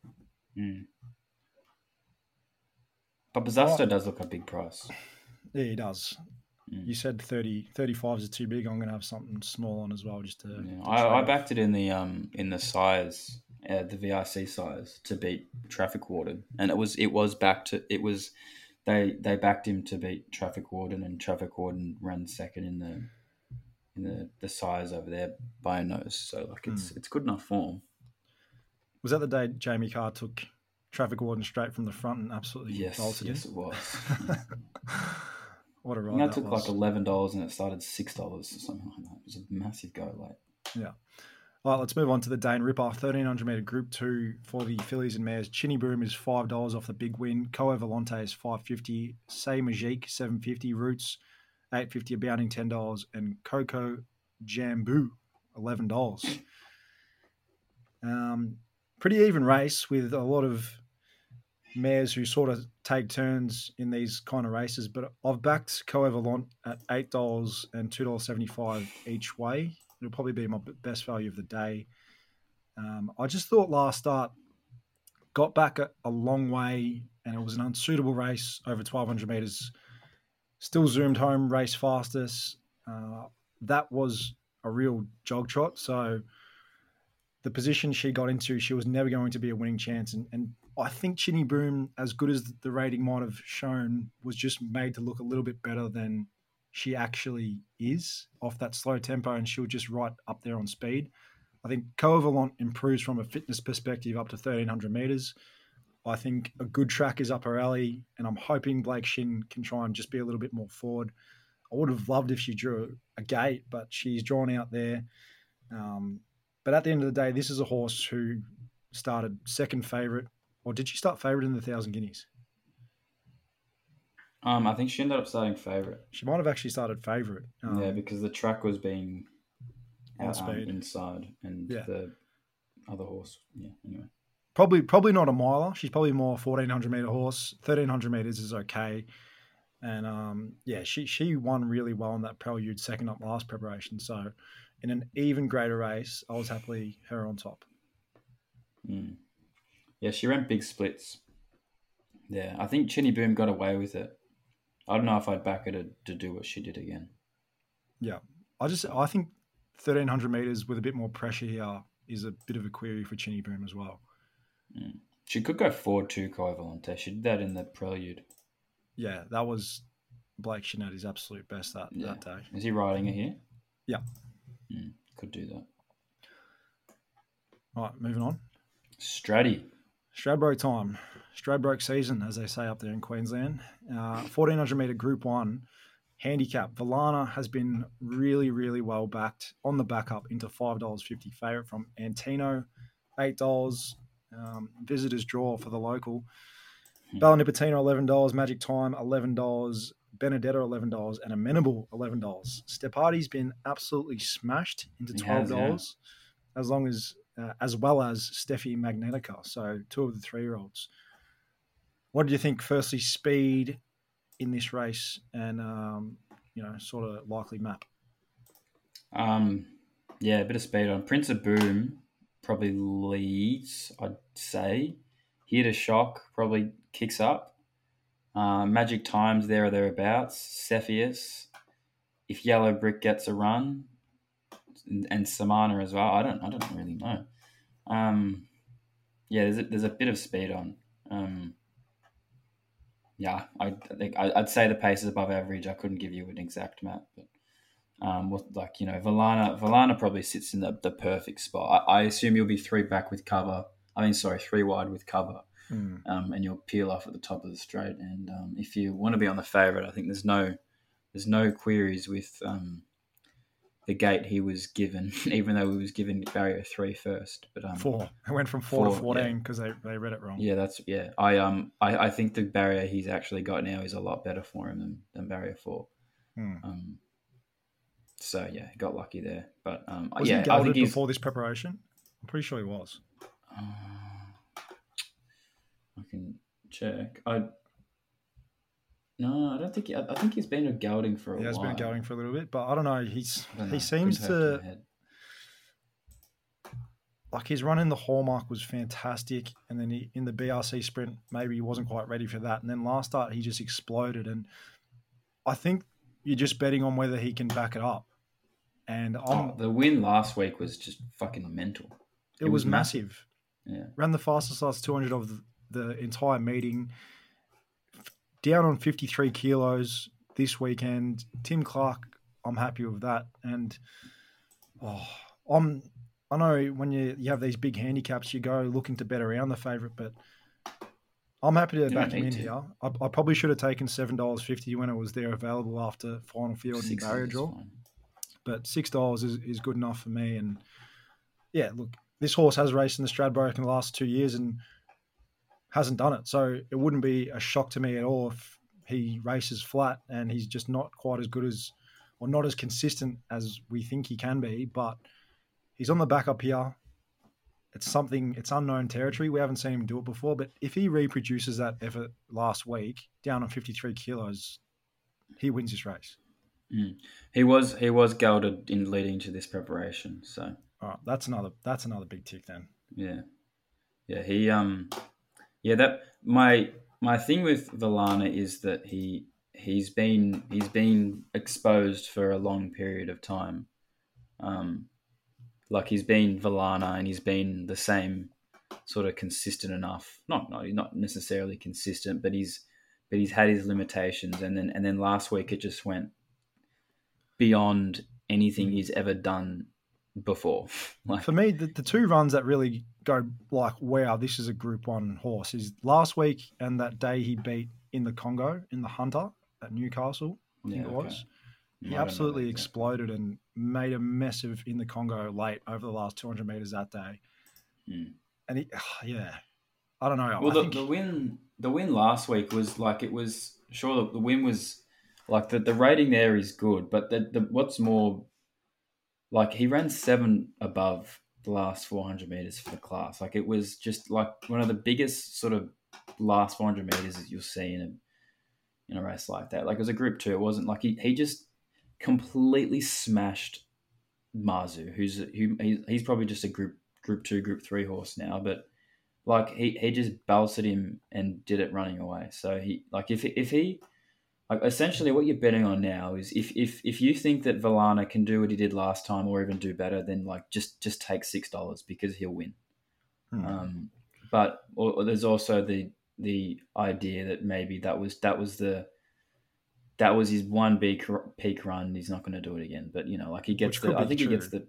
But Bazasto does look a big price. Yeah, he does. You said 35s is too big. I'm going to have something small on as well, just to. Yeah. I backed it in the size, the VIC size, to beat Traffic Warden, and they backed him to beat Traffic Warden, and Traffic Warden ran second in the size over there by a nose. So like it's good enough form. Was that the day Jamie Carr took Traffic Warden straight from the front and absolutely bolted Yes, in? it was. What a ride that that took was. like $11 and it started $6 or something like that. It was a massive go late. Yeah. All right, let's move on to the Dane Ripper, 1,300 metre Group 2 for the fillies and mares. Chinny Boom is $5 off the big win. Coa Volante is $5.50. Say Magique, $7.50. Roots, $8.50. Abounding, $10. And Coco Jambu, $11. Pretty even race with a lot of mares who sort of take turns in these kind of races. But I've backed Coa Volante at $8 and $2.75 each way. It'll probably be my best value of the day. I just thought last start got back a long way and it was an unsuitable race over 1,200 metres. Still zoomed home, race fastest. That was a real jog trot. So the position she got into, she was never going to be a winning chance. And I think Chinny Boom, as good as the rating might have shown, was just made to look a little bit better than she actually is off that slow tempo, and she'll just right up there on speed. I think Coa Volante improves from a fitness perspective up to 1,300 metres. I think a good track is up her alley, and I'm hoping Blake Shin can try and just be a little bit more forward. I would have loved if she drew a gate, but she's drawn out there. But at the end of the day, this is a horse who started second favourite. Or did she start favourite in the 1,000 guineas? I think she ended up starting favourite. She might have actually started favourite. Yeah, because the track was being On speed. inside, and the other horse. Yeah, anyway. Probably not a miler. She's probably more 1,400 metre horse. 1,300 metres is okay. And she won really well in that Prelude, second up last preparation. So in an even greater race, I was happily her on top. Yeah, she ran big splits. Yeah, I think Chinny Boom got away with it. I don't know if I'd back her to do what she did again. Yeah, I think 1,300 metres with a bit more pressure here is a bit of a query for Chinny Boom as well. She could go forward to Coa Volante. She did that in the Prelude. Yeah, that was Blake Shin at his absolute best that day. Is he riding it here? Yeah. Could do that. All right, moving on. Stradbroke time. Stradbroke season, as they say up there in Queensland. 1,400 metre Group 1 handicap. Valana has been really, really well backed on the back up into $5.50 favourite from Antino, $8. Visitors draw for the local. Bella Nipotina, $11. Magic Time, $11. Benedetta, $11. And Amenable, $11. Stepardi's been absolutely smashed into $12, as well as Steffi Magnetica, so two of the 3-year-olds. What do you think, firstly, speed in this race and, sort of likely map? Yeah, a bit of speed on. Prince of Boom probably leads, I'd say. Here to Shock probably kicks up. Magic Time's there or thereabouts. Cepheus. If Yellow Brick gets a run, and Samana as well. I don't really know. There's a bit of speed on. I think I'd say the pace is above average. I couldn't give you an exact map, but Valana probably sits in the perfect spot. I assume you'll be 3 wide with cover. And you'll peel off at the top of the straight. And if you want to be on the favourite, I think there's no queries with the gate he was given, even though he was given barrier 3 first. But 4. It went from 4 to 14 because they read it wrong. Yeah, I think the barrier he's actually got now is a lot better for him than barrier 4. So yeah, he got lucky there. But was he gelded before this preparation? I'm pretty sure he was. I can check. I don't think. I think he's been a gelding for a while. He has been gelding for a little bit, but I don't know. He seems like his run in the Hallmark was fantastic, and then in the BRC sprint, maybe he wasn't quite ready for that. And then last start, he just exploded. And I think you're just betting on whether he can back it up. And the win last week was just fucking mental. It was massive. Yeah, ran the fastest last 200 of the entire meeting. Down on 53 kilos this weekend. Tim Clark, I'm happy with that. And I know when you have these big handicaps, you go looking to bet around the favourite, but I'm happy to back him in here. I probably should have taken $7.50 when it was there available after final field and barrier draw. But $6 is good enough for me. And yeah, look, this horse has raced in the Stradbroke in the last 2 years and hasn't done it. So it wouldn't be a shock to me at all if he races flat and he's just not quite as good as, or not as consistent as we think he can be. But he's on the back up here. It's unknown territory. We haven't seen him do it before. But if he reproduces that effort last week, down on 53 kilos, he wins this race. He was gelded in leading to this preparation. So All right, that's another big tick then. He that my thing with Villana is that he's been exposed for a long period of time. Like he's been Villana and he's been the same sort of consistent enough. Not necessarily consistent, but he's had his limitations. And then last week it just went beyond anything he's ever done before. For me, the two runs that really go like, wow, this is a Group 1 horse is last week and that day he beat in the Congo, in the Hunter at Newcastle, I think it was. He absolutely exploded and made a mess of in the Congo late over the last 200 metres that day. And I don't know. Well, the win last week was like, it was sure the win was like the rating there is good, but the what's more, like he ran 7 above the last 400 meters for the class. Like it was just like one of the biggest sort of last 400 meters that you'll see in a race like that. Like it was a Group 2. It wasn't like he just completely smashed Marzu, he's probably just a Group 2, Group 3 horse now, but like he just belted him and did it running away. So he like if he like essentially what you're betting on now is if you think that Villana can do what he did last time or even do better, then like just take $6 because he'll win. But there's also the idea that maybe that was his one peak run. He's not going to do it again. But like he gets Well, you're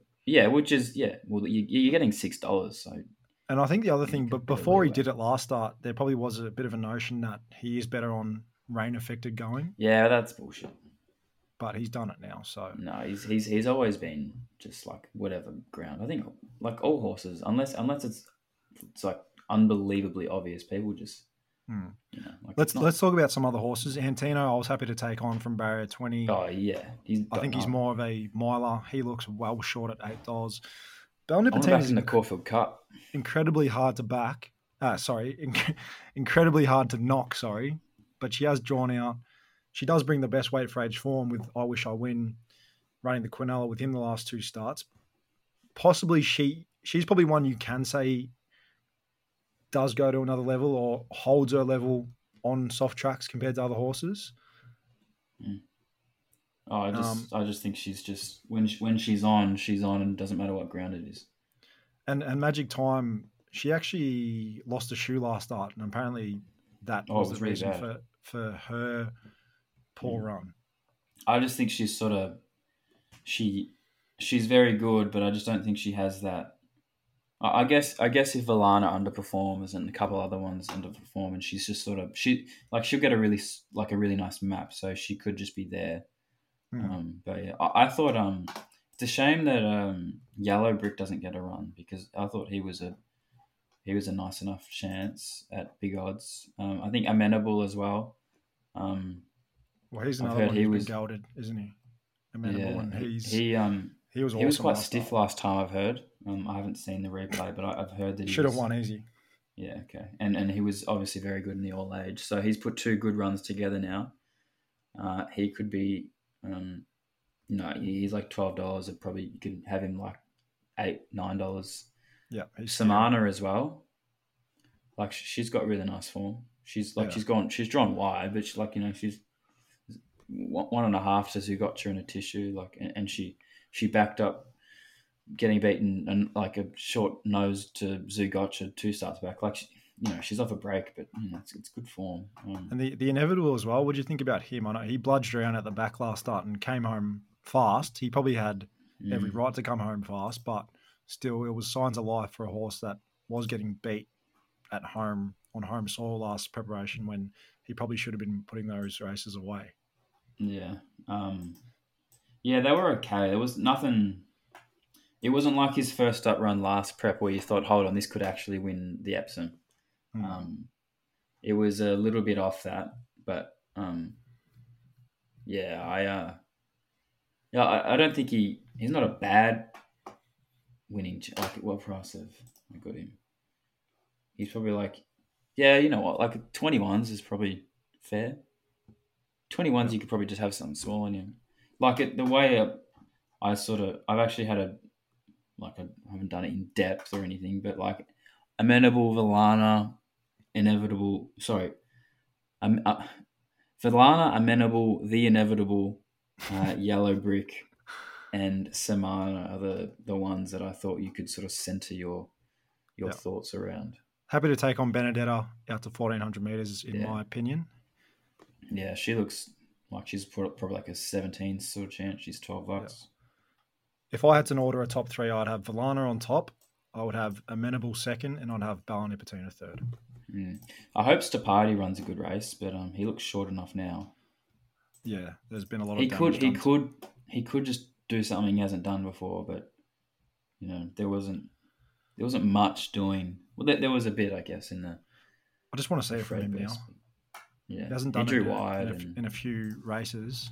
getting $6. So. And I think the other thing, but before he did it last start, there probably was a bit of a notion that he is better on rain affected going. Yeah, that's bullshit. But he's done it now, so no, he's always been just like whatever ground. I think like all horses, unless it's like unbelievably obvious, people just like let's talk about some other horses. Antino, I was happy to take on from barrier 20. Oh yeah, I think he's more of a miler. He looks well short at $8. Belle Nipotina Nipotina is in the Caulfield Cup. Incredibly hard to back. Incredibly hard to knock. Sorry, but she has drawn out. She does bring the best weight for age form with I Wish I Win, running the Quinella with him the last 2 starts. Possibly she's probably one you can say does go to another level or holds her level on soft tracks compared to other horses. Oh, I just think she's just when she's on, and it doesn't matter what ground it is. And Magic Time, she actually lost a shoe last start, and apparently that was the reason really for her poor run. I just think she's sort of she's very good, but I just don't think she has that. I guess if Villana underperforms and a couple other ones underperform, and she's just sort of she'll get a really nice map, so she could just be there. But yeah, I thought it's a shame that Yellow Brick doesn't get a run because I thought he was a nice enough chance at big odds. I think Amenable as well. Well, he's another one who's been gelded, isn't he? Amenable, and he was awesome. He was quite stiff last time. I've heard. I haven't seen the replay, but I've heard that he should have won easy. Yeah, okay, and he was obviously very good in the All Age. So he's put 2 good runs together now. He could be. He's like $12. Probably you could have him like $8-9. Yeah, Samana as well. Like she's got really nice form. She's drawn wide, but she's 1.5 to Zugotcha in a tissue. And she backed up getting beaten and like a short nose to Zugotcha 2 starts back. She's off a break, but it's good form. And the Inevitable as well. What do you think about him? I know he bludged around at the back last start and came home fast. He probably had every right to come home fast, but still, it was signs of life for a horse that was getting beat at home on home soil last preparation when he probably should have been putting those races away. Yeah, they were okay. There was nothing. it wasn't like his first up run last prep where you thought, hold on, this could actually win the Epsom. It was a little bit off that, but I don't think he's not a bad winning. Like, what price have I got him? He's probably like, yeah, you know what? Like 21s is probably fair. 21s, you could probably just have something small in him. Like the way I've actually had I haven't done it in depth or anything, but like Amenable, Villana, Villana, Amenable, The Inevitable, Yellow Brick, and Samana are the ones that I thought you could sort of centre your thoughts around. Happy to take on Benedetta out to 1,400 metres, in my opinion. Yeah, she looks like she's probably like a 17 sort of chance. She's $12. Yeah. If I had to order a top three, I'd have Villana on top, I would have Amenable second, and I'd have Ballinipatina third. I hope Stapati runs a good race, but he looks short enough now. Yeah, there's been a lot of he damage could just do something he hasn't done before, but you know there wasn't much doing. Well, there was a bit, I guess, in the. I just want to see it from him now. Yeah, he hasn't done drew it wide in a few races.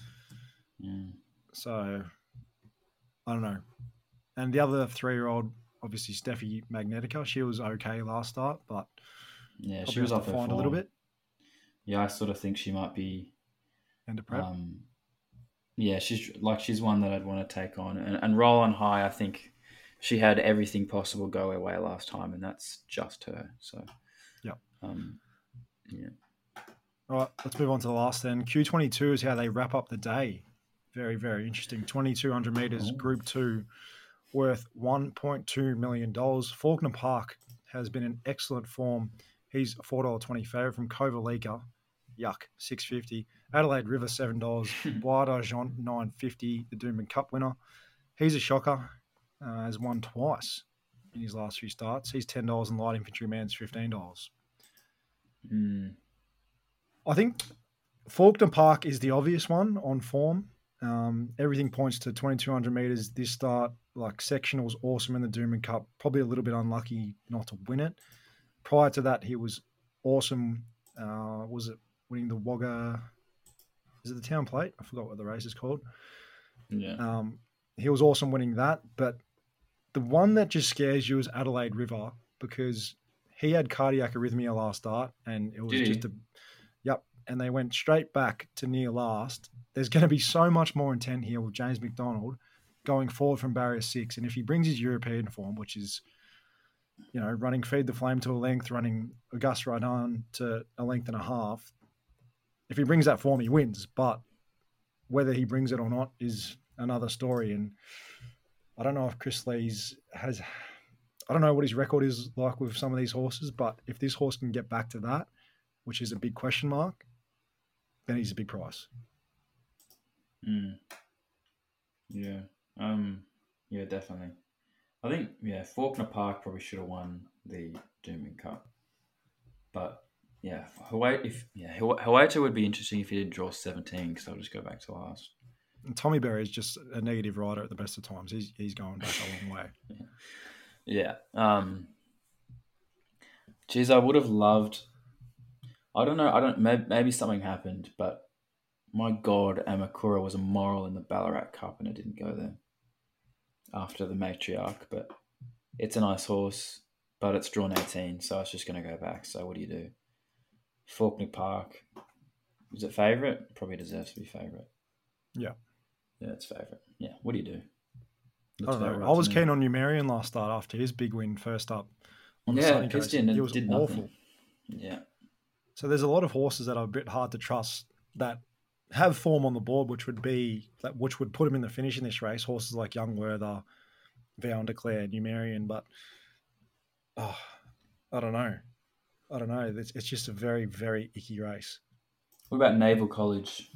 So I don't know. And the other 3-year-old, obviously Steffi Magnetica, she was okay last start, but yeah, she was off her form a little bit. Yeah, I sort of think she might be end of prep. Yeah, she's one that I'd want to take on and roll on high. I think she had everything possible go her way last time, and that's just her. So yeah. Yeah. All right, let's move on to the last then. Q22 is how they wrap up the day. Very, very interesting. 2,200 metres, Group 2, worth $1.2 million. Faulkner Park has been in excellent form. He's a $4.20 favourite from Kovalika. Yuck, $6.50. Adelaide River, $7. Bois d'Argent, $9.50. The Doomben Cup winner. He's a shocker. Has won twice in his last few starts. He's $10 and Light Infantryman's $15. I think Faulkner Park is the obvious one on form. Everything points to 2,200 metres this start. Like, sectionals awesome in the Doomben Cup. Probably a little bit unlucky not to win it. Prior to that, he was awesome. Was it winning the Wagga? Is it the Town Plate? I forgot what the race is called. Yeah. He was awesome winning that. But the one that just scares you is Adelaide River, because he had cardiac arrhythmia last start, and it was and they went straight back to near last. There's going to be so much more intent here with James McDonald going forward from barrier 6. And if he brings his European form, which is, you know, running Feed the Flame to a length, running Auguste Rodin to a length and a half, if he brings that form, he wins. But whether he brings it or not is another story. And I don't know if Chris Lees has, I don't know what his record is like with some of these horses, but if this horse can get back to that, which is a big question mark, then he's a big price. Yeah. Yeah, definitely. I think, Faulkner Park probably should have won the Doomben Cup. But, Hawaii would be interesting if he didn't draw 17, because I'll just go back to last. And Tommy Berry is just a negative rider at the best of times. He's going back a long way. Yeah. Geez, I would have loved... I don't know. Maybe something happened, but my God, Amakura was a moral in the Ballarat Cup, and it didn't go there after the Matriarch. But it's a nice horse, but it's drawn 18, so it's just going to go back. So what do you do? Faulkner Park, is it favourite? Probably deserves to be favourite. Yeah, it's favourite. Yeah, what do you do? I don't know. I was keen on Numerian last start after his big win first up on the Sunny Coast. He was awful. Nothing. Yeah. So there's a lot of horses that are a bit hard to trust that have form on the board, which would put him in the finish in this race. Horses like Young Werther, Vow and Declare, Numerian, but I don't know. It's just a very, very icky race. What about Naval College?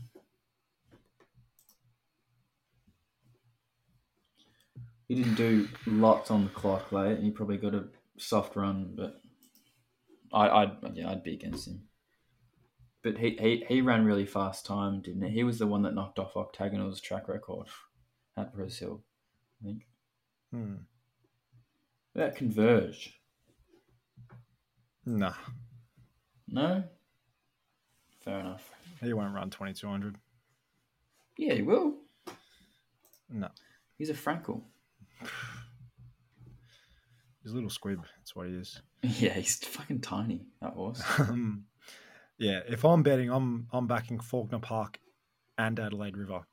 He didn't do lots on the clock late, and he probably got a soft run, but I'd be against him. But he ran really fast time, didn't he? He was the one that knocked off Octagonal's track record at Brazil, I think. About Converge. Nah, No? Fair enough. he won't run 2,200. Yeah, he will. No, He's a Frankel. he's a little squib. That's what he is. Yeah, he's fucking tiny, that horse. Yeah, if I'm betting, I'm backing Faulkner Park and Adelaide River.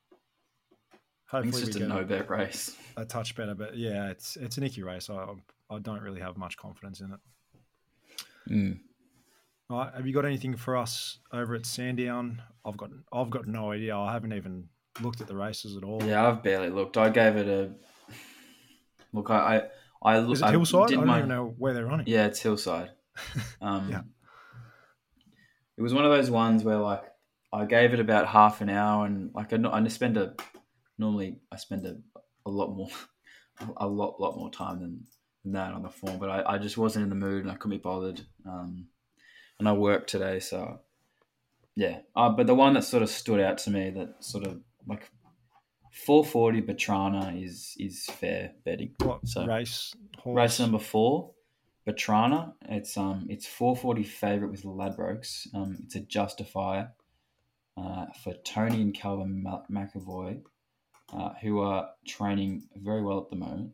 I think Hopefully it's just we a get no-bet race. a touch better, but yeah, it's an icky race. I don't really have much confidence in it. Mm. All right, have you got anything for us over at Sandown? I've got no idea. I haven't even looked at the races at all. Yeah, I've barely looked. I gave it a look. I Is it Hillside? I did don't my- even know where they're running. Yeah, it's Hillside. Yeah. It was one of those ones where like I gave it about half an hour, and like I spend normally I spend a lot more time than that on the form, but I just wasn't in the mood and I couldn't be bothered. And I worked today, so yeah. But the one that sort of stood out to me, that sort of like 440 Batrana is fair betting. What So race? Horse? race number 4, Batrana. It's 440 favourite with Ladbrokes. It's a justifier for Tony and Calvin McAvoy, who are training very well at the moment.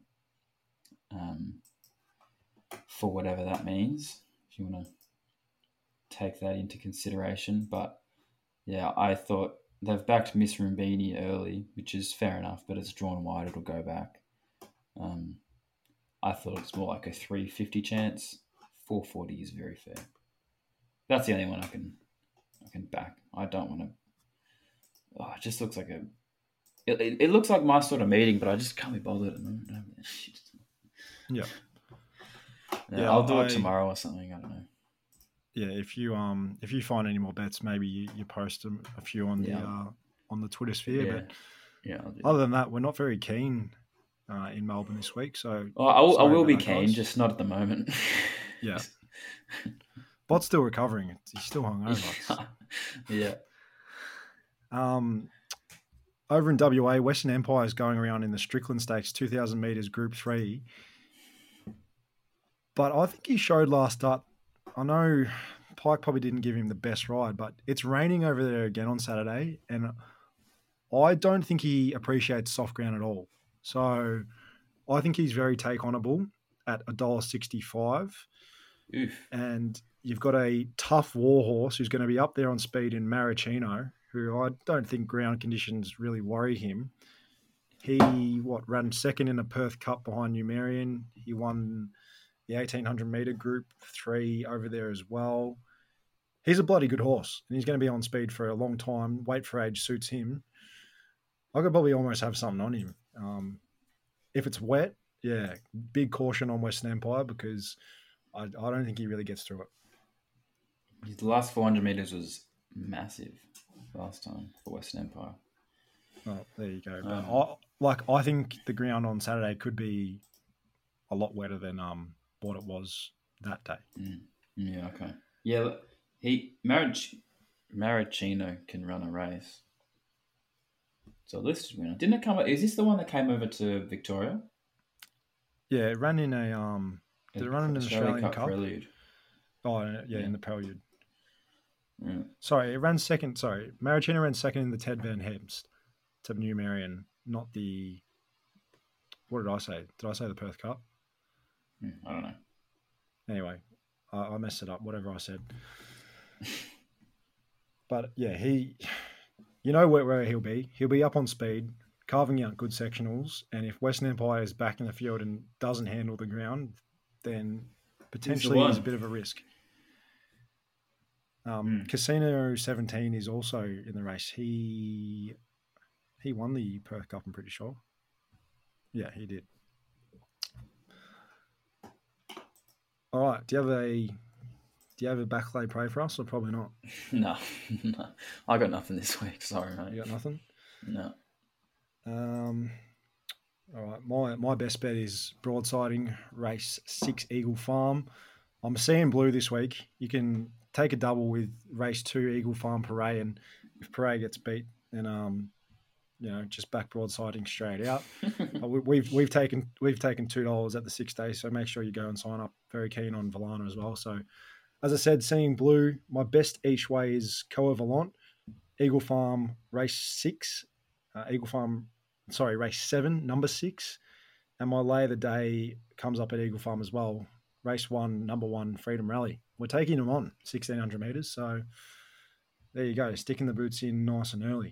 For whatever that means, if you want to take that into consideration. But yeah, I thought they've backed Miss Rumbini early, which is fair enough, but it's drawn wide, it'll go back. I thought it's more like a 350 chance. 440 is very fair. That's the only one I can back. I don't want to. Oh, it just looks like a. It looks like my sort of meeting, but I just can't be bothered at the moment. Yeah. Yeah, I'll do it tomorrow or something. I don't know. Yeah, if you find any more bets, maybe you post them a few on the Twitter sphere. Yeah. But Yeah, I'll do other than that, we're not very keen in Melbourne this week. So I will sorry be about that, keen, guys. just not at the moment. Yeah. Bot's still recovering. He's still hungover. Yeah. Over in WA, Western Empire is going around in the Strickland Stakes, 2,000 metres, Group 3. But I think he showed last start. I know Pike probably didn't give him the best ride, but it's raining over there again on Saturday, and I don't think he appreciates soft ground at all. So I think he's very take-onable at $1.65. Oof. And you've got a tough war horse who's going to be up there on speed in Maricino, who I don't think ground conditions really worry him. He, ran second in the Perth Cup behind Numerian. He won the 1,800 metre Group 3 over there as well. He's a bloody good horse, and he's going to be on speed for a long time. Weight for age suits him. I could probably almost have something on him. If it's wet, yeah, big caution on Western Empire, because I don't think he really gets through it. The last 400 metres was massive last time for Western Empire. Oh, there you go. But I think the ground on Saturday could be a lot wetter than what it was that day. Yeah, okay. Yeah, look, Maricino can run a race. So listed winner. Didn't it come? Is this the one that came over to Victoria? Yeah, it ran in a did it run in an Australian Cup? Prelude. Oh, yeah, in the Prelude. Yeah. Sorry, it ran second. Sorry, Maricino ran second in the Ted Van Hemst to New Marion, not the. What did I say? Did I say the Perth Cup? I don't know. Anyway, I messed it up. Whatever I said. But yeah, you know where he'll be. He'll be up on speed, carving out good sectionals, and if Western Empire is back in the field and doesn't handle the ground, then potentially he's a bit of a risk. Casino 17 is also in the race. He won the Perth Cup, I'm pretty sure. Yeah, he did. All right. Do you have a backlay play for us, or probably not? No. I got nothing this week. Sorry, mate. You got nothing? No. All right. My best bet is broadsiding race 6 Eagle Farm. I'm seeing blue this week. You can take a double with race 2 Eagle Farm Parade, and if Parade gets beat, then just back broadsiding straight out. We've taken $2 at the 6 days, so make sure you go and sign up. Very keen on Valana as well. So, as I said, seeing blue, my best each way is Coa Volant, Eagle Farm race 6, race 7, number 6, and my lay of the day comes up at Eagle Farm as well. Race 1, number 1, Freedom Rally. We're taking them on 1,600 meters, so there you go, sticking the boots in nice and early.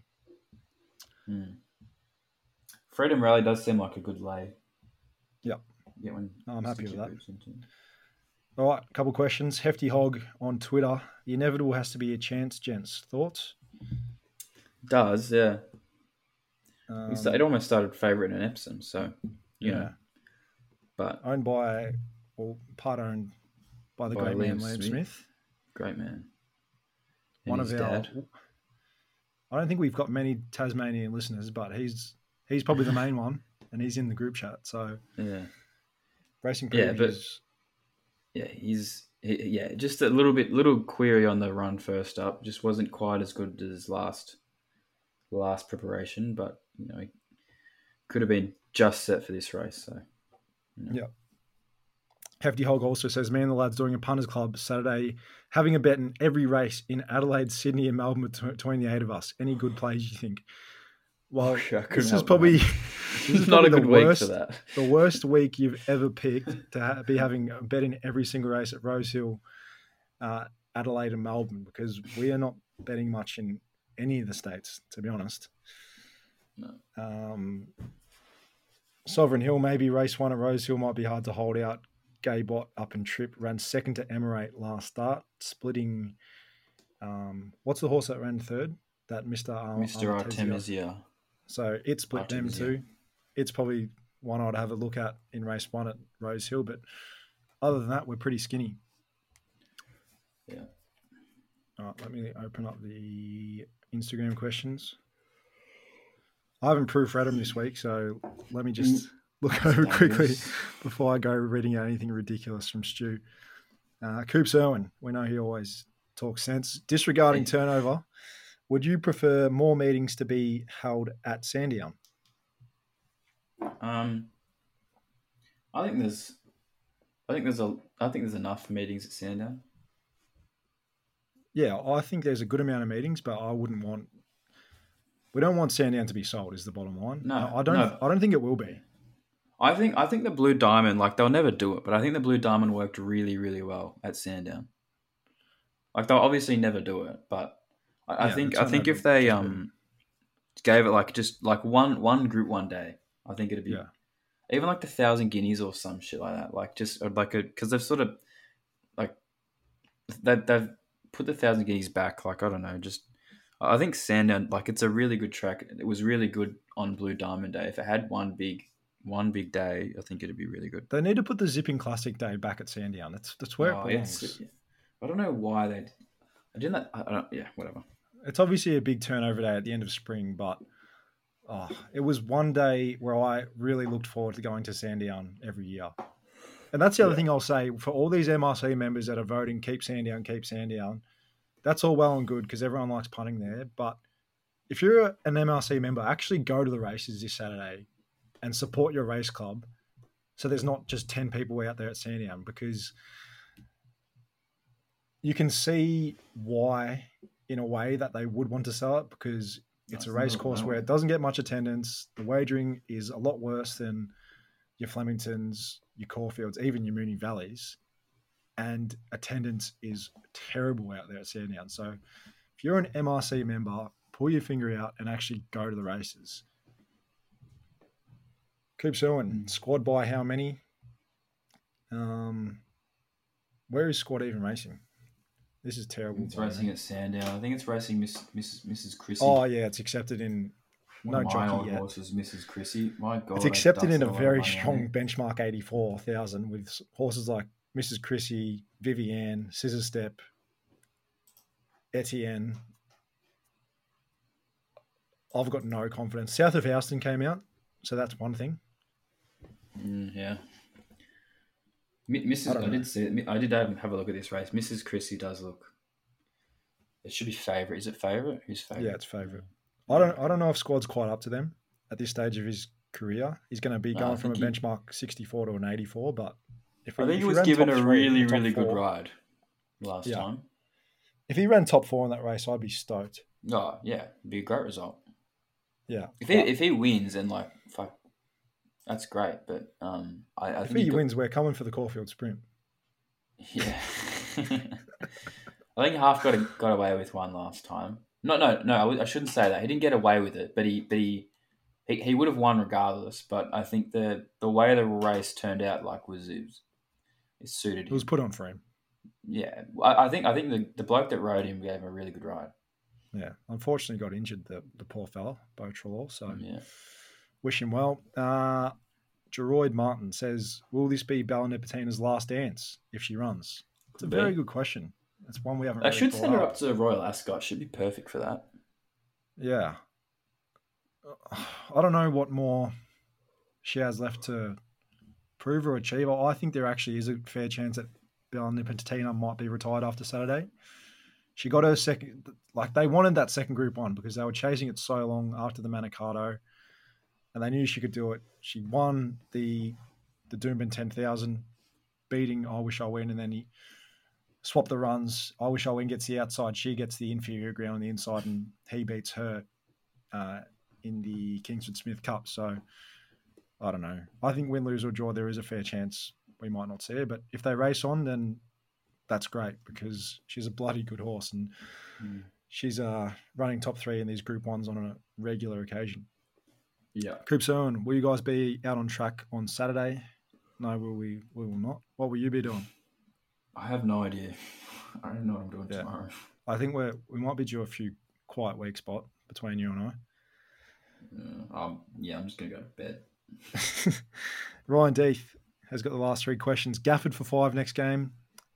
Freedom Rally does seem like a good lay. Yep. Yeah, I'm happy with that. Into. All right, a couple of questions. Hefty Hog on Twitter. The inevitable has to be a chance, gents. Thoughts? Does, yeah. It almost started favourite in Epsom, so, you know. But part owned by the great man, Liam Smith. Great man. And One of his our... dad. I don't think we've got many Tasmanian listeners, but he's probably the main one, and he's in the group chat, so... Yeah. Racing previews... He's just a little query on the run first up. Just wasn't quite as good as last preparation, but he could have been just set for this race. So yeah. Hefty Hog also says, "Man, the lads doing a punters club Saturday, having a bet in every race in Adelaide, Sydney, and Melbourne between the 8 of us. Any good plays you think?" Well, this is probably not a good week for that. The worst week you've ever picked to be having a bet in every single race at Rosehill, Adelaide, and Melbourne, because we are not betting much in any of the states, to be honest. No. Sovereign Hill, maybe race 1 at Rosehill might be hard to hold out. Gay Bot up and trip, ran second to Emirate last start, splitting. What's the horse that ran third? That Mr. Artemisia. So it split them too. It's probably one I'd have a look at in race 1 at Rosehill, but other than that, we're pretty skinny. Yeah. All right, let me open up the Instagram questions. I haven't proofread them this week, so let me just look over quickly before I go reading out anything ridiculous from Stu. Coops Irwin, we know he always talks sense. Disregarding turnover, would you prefer more meetings to be held at Sandown? I think there's enough meetings at Sandown. Yeah, I think there's a good amount of meetings, but we don't want Sandown to be sold, is the bottom line. No, I don't think it will be. I think the Blue Diamond, they'll never do it, but I think the Blue Diamond worked really, really well at Sandown. They'll obviously never do it, but I think if they gave it just one Group 1 day, I think it'd be even the 1,000 guineas or some shit like that. Because they've sort of they've put the 1,000 guineas back. I don't know, I think Sandown, it's a really good track. It was really good on Blue Diamond Day. If it had one big day, I think it'd be really good. They need to put the Zipping Classic Day back at Sandown. That's where it belongs. I don't know why they did that. I don't. Yeah, whatever. It's obviously a big turnover day at the end of spring, but it was one day where I really looked forward to going to Sandown every year. And that's the other thing I'll say for all these MRC members that are voting, keep Sandown. That's all well and good because everyone likes punting there. But if you're an MRC member, actually go to the races this Saturday and support your race club so there's not just 10 people out there at Sandown, because you can see why, in a way, that they would want to sell it, because it's a race course where it doesn't get much attendance. The wagering is a lot worse than your Flemingtons, your Caulfields, even your Moonee Valleys. And attendance is terrible out there at Sandown. So if you're an MRC member, pull your finger out and actually go to the races. Coops Irwin, squad by how many? Where is squad even racing? This is terrible. It's racing at Sandown. I think it's racing Mrs. Chrissy. Oh, yeah, it's accepted in One of my old horses, Mrs. Chrissy. My God. It's accepted in a very strong benchmark 84,000 with horses like Mrs. Chrissy, Vivienne, Scissor Step, Etienne. I've got no confidence. South of Houston came out, so that's one thing. Yeah. I did see it. I did have a look at this race. Mrs. Chrissy does look. It should be favourite. Is it favourite? Who's favourite? Yeah, it's favourite. I don't know if squad's quite up to them at this stage of his career. He's going to be No, going I from a think benchmark 64 to an 84, but if I think if he was ran given top a three, really, top really good four- ride last Yeah. time. If he ran top 4 in that race, I'd be stoked. Oh, yeah. It'd be a great result. Yeah. If he wins, then, like, fuck, that's great. But I If think he he got- wins, we're coming for the Caulfield Sprint. Yeah. I think Half got away with one last time. No, I shouldn't say that. He didn't get away with it, but he would have won regardless. But I think the way the race turned out, like, it suited It was him. put on for him. Yeah, I think the bloke that rode him gave him a really good ride. Yeah. Unfortunately, got injured, the poor fella, Beau Trelaw. So Yeah. wish him well. Geroid Martin says, will this be Bella Nipatina's last dance if she runs? It's a Could very be. good question. It's one we haven't I really should thought send her up. up to Royal Ascot. Should be perfect for that. Yeah. I don't know what more she has left to prove or achieve. I think there actually is a fair chance that Bella Nipotina might be retired after Saturday. She got her second, like they wanted that second Group 1 because they were chasing it so long after the Manicato and they knew she could do it. She won the Doomben 10,000, beating I Wish I Win, and then he swapped the runs. I Wish I Win gets the outside, she gets the inferior ground on the inside, and he beats her in the Kingsford Smith Cup. So I don't know. I think win, lose or draw, there is a fair chance we might not see her. But if they race on, then that's great because she's a bloody good horse and she's running top 3 in these Group 1s on a regular occasion. Yeah. Cribs Owen, will you guys be out on track on Saturday? No, we will not. What will you be doing? I have no idea. I don't know what I'm doing Yeah. tomorrow. I think we might be due a few quiet weeks, Spot, between you and I. Yeah, I'm just going to go to bed. Ryan Deeth has got the last 3 questions. Gafford for 5 next game.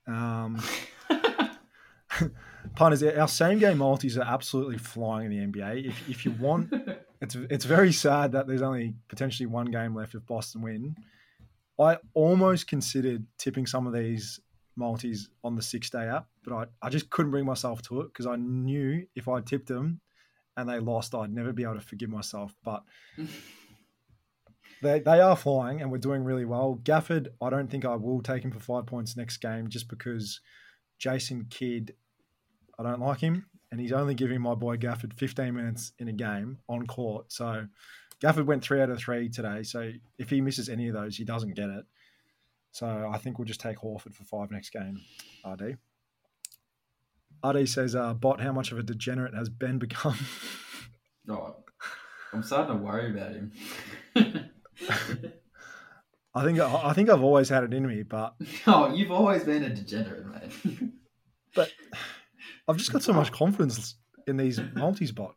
Punters, our same game multis are absolutely flying in the NBA. If you want, it's very sad that there's only potentially 1 game left if Boston win. I almost considered tipping some of these multis on the 6-day app, but I just couldn't bring myself to it because I knew if I tipped them and they lost, I'd never be able to forgive myself. But they are flying and we're doing really well. Gafford, I don't think I will take him for 5 points next game just because Jason Kidd, I don't like him, and he's only giving my boy Gafford 15 minutes in a game on court. So Gafford went 3 out of 3 today. So if he misses any of those, he doesn't get it. So I think we'll just take Horford for 5 next game, RD. RD says, Bot, how much of a degenerate has Ben become? Oh, I'm starting to worry about him. I think I've always had it in me, but Oh, you've always been a degenerate, mate. but I've just got so much confidence in these multis, Bot.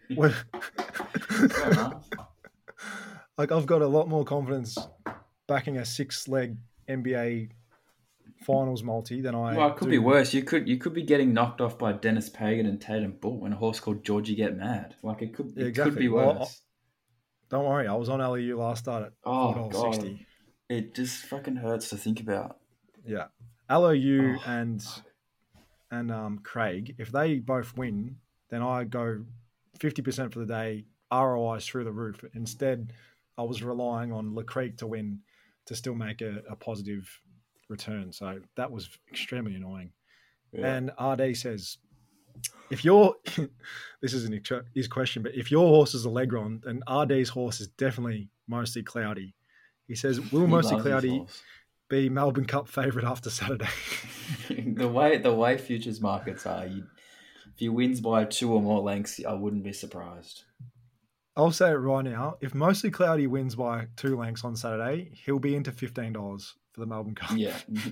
Fair enough. Like I've got a lot more confidence backing a 6-leg NBA finals multi than I. Well, it could do. be worse. You could be getting knocked off by Dennis Pagan and Tatum Bull and a horse called Georgie Get Mad. Like it could be worse. Well, don't worry, I was on LEU last start at Oh, $4.60. It just fucking hurts to think about. Yeah, LOU and Craig, if they both win, then I go 50% for the day. ROI's through the roof. Instead, I was relying on Le Creek to win to still make a positive return. So that was extremely annoying. Yeah. And RD says, if your this isn't his question, but if your horse is a Legron, then RD's horse is definitely Mostly Cloudy. He says, will He Mostly loves his Cloudy horse. be Melbourne Cup favourite after Saturday? the way futures markets are, if he wins by 2 or more lengths, I wouldn't be surprised. I'll say it right now. If Mostly Cloudy wins by 2 lengths on Saturday, he'll be into $15 for the Melbourne Cup. Yeah,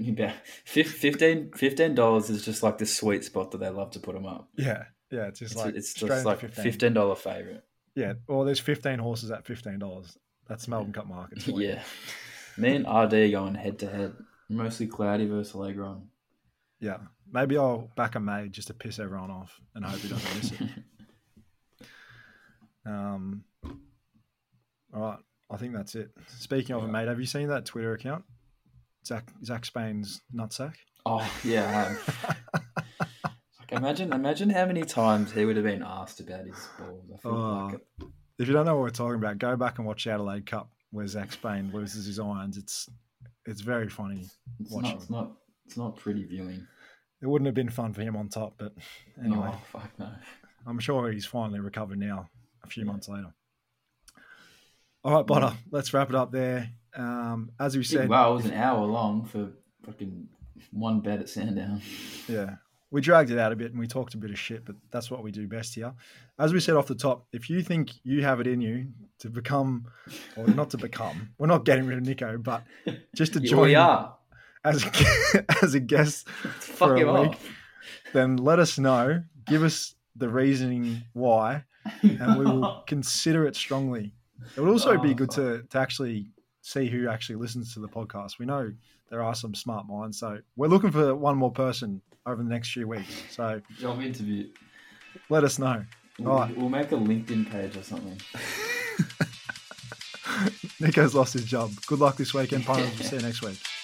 $15 is just like the sweet spot that they love to put them up. Yeah. It's just like It's straight just into like $15 favorite. Yeah. Well, there's 15 horses at $15. That's Melbourne Cup market. for you. Yeah, me and RD going head to head. Mostly Cloudy versus Allegron. Yeah. Maybe I'll back a maid just to piss everyone off and hope he doesn't miss it. All right. I think that's it. Speaking of a mate, have you seen that Twitter account? Zach Spain's nutsack? Oh yeah, I have. Like Imagine how many times he would have been asked about his balls. I feel like it. If you don't know what we're talking about, go back and watch Adelaide Cup where Zach Spain loses his irons. It's very funny watching. It's not pretty viewing. It wouldn't have been fun for him on top, but anyway. Oh, fuck no. I'm sure he's finally recovered now a few months later. All right, Botter, let's wrap it up there. As we said... Wow, it was an hour long for fucking one bet at Sandown. Yeah. We dragged it out a bit and we talked a bit of shit, but that's what we do best here. As we said off the top, if you think you have it in you to become, or not to become, we're not getting rid of Nico, but just to join we are. as a guest for a week, then let us know. Give us the reasoning why, and we will consider it strongly. It would also be good to actually see who actually listens to the podcast. We know there are some smart minds, so we're looking for one more person over the next few weeks. So Job interview. Let us know. We'll make a LinkedIn page or something. Nico's lost his job. Good luck this weekend, punters. We'll see you next week.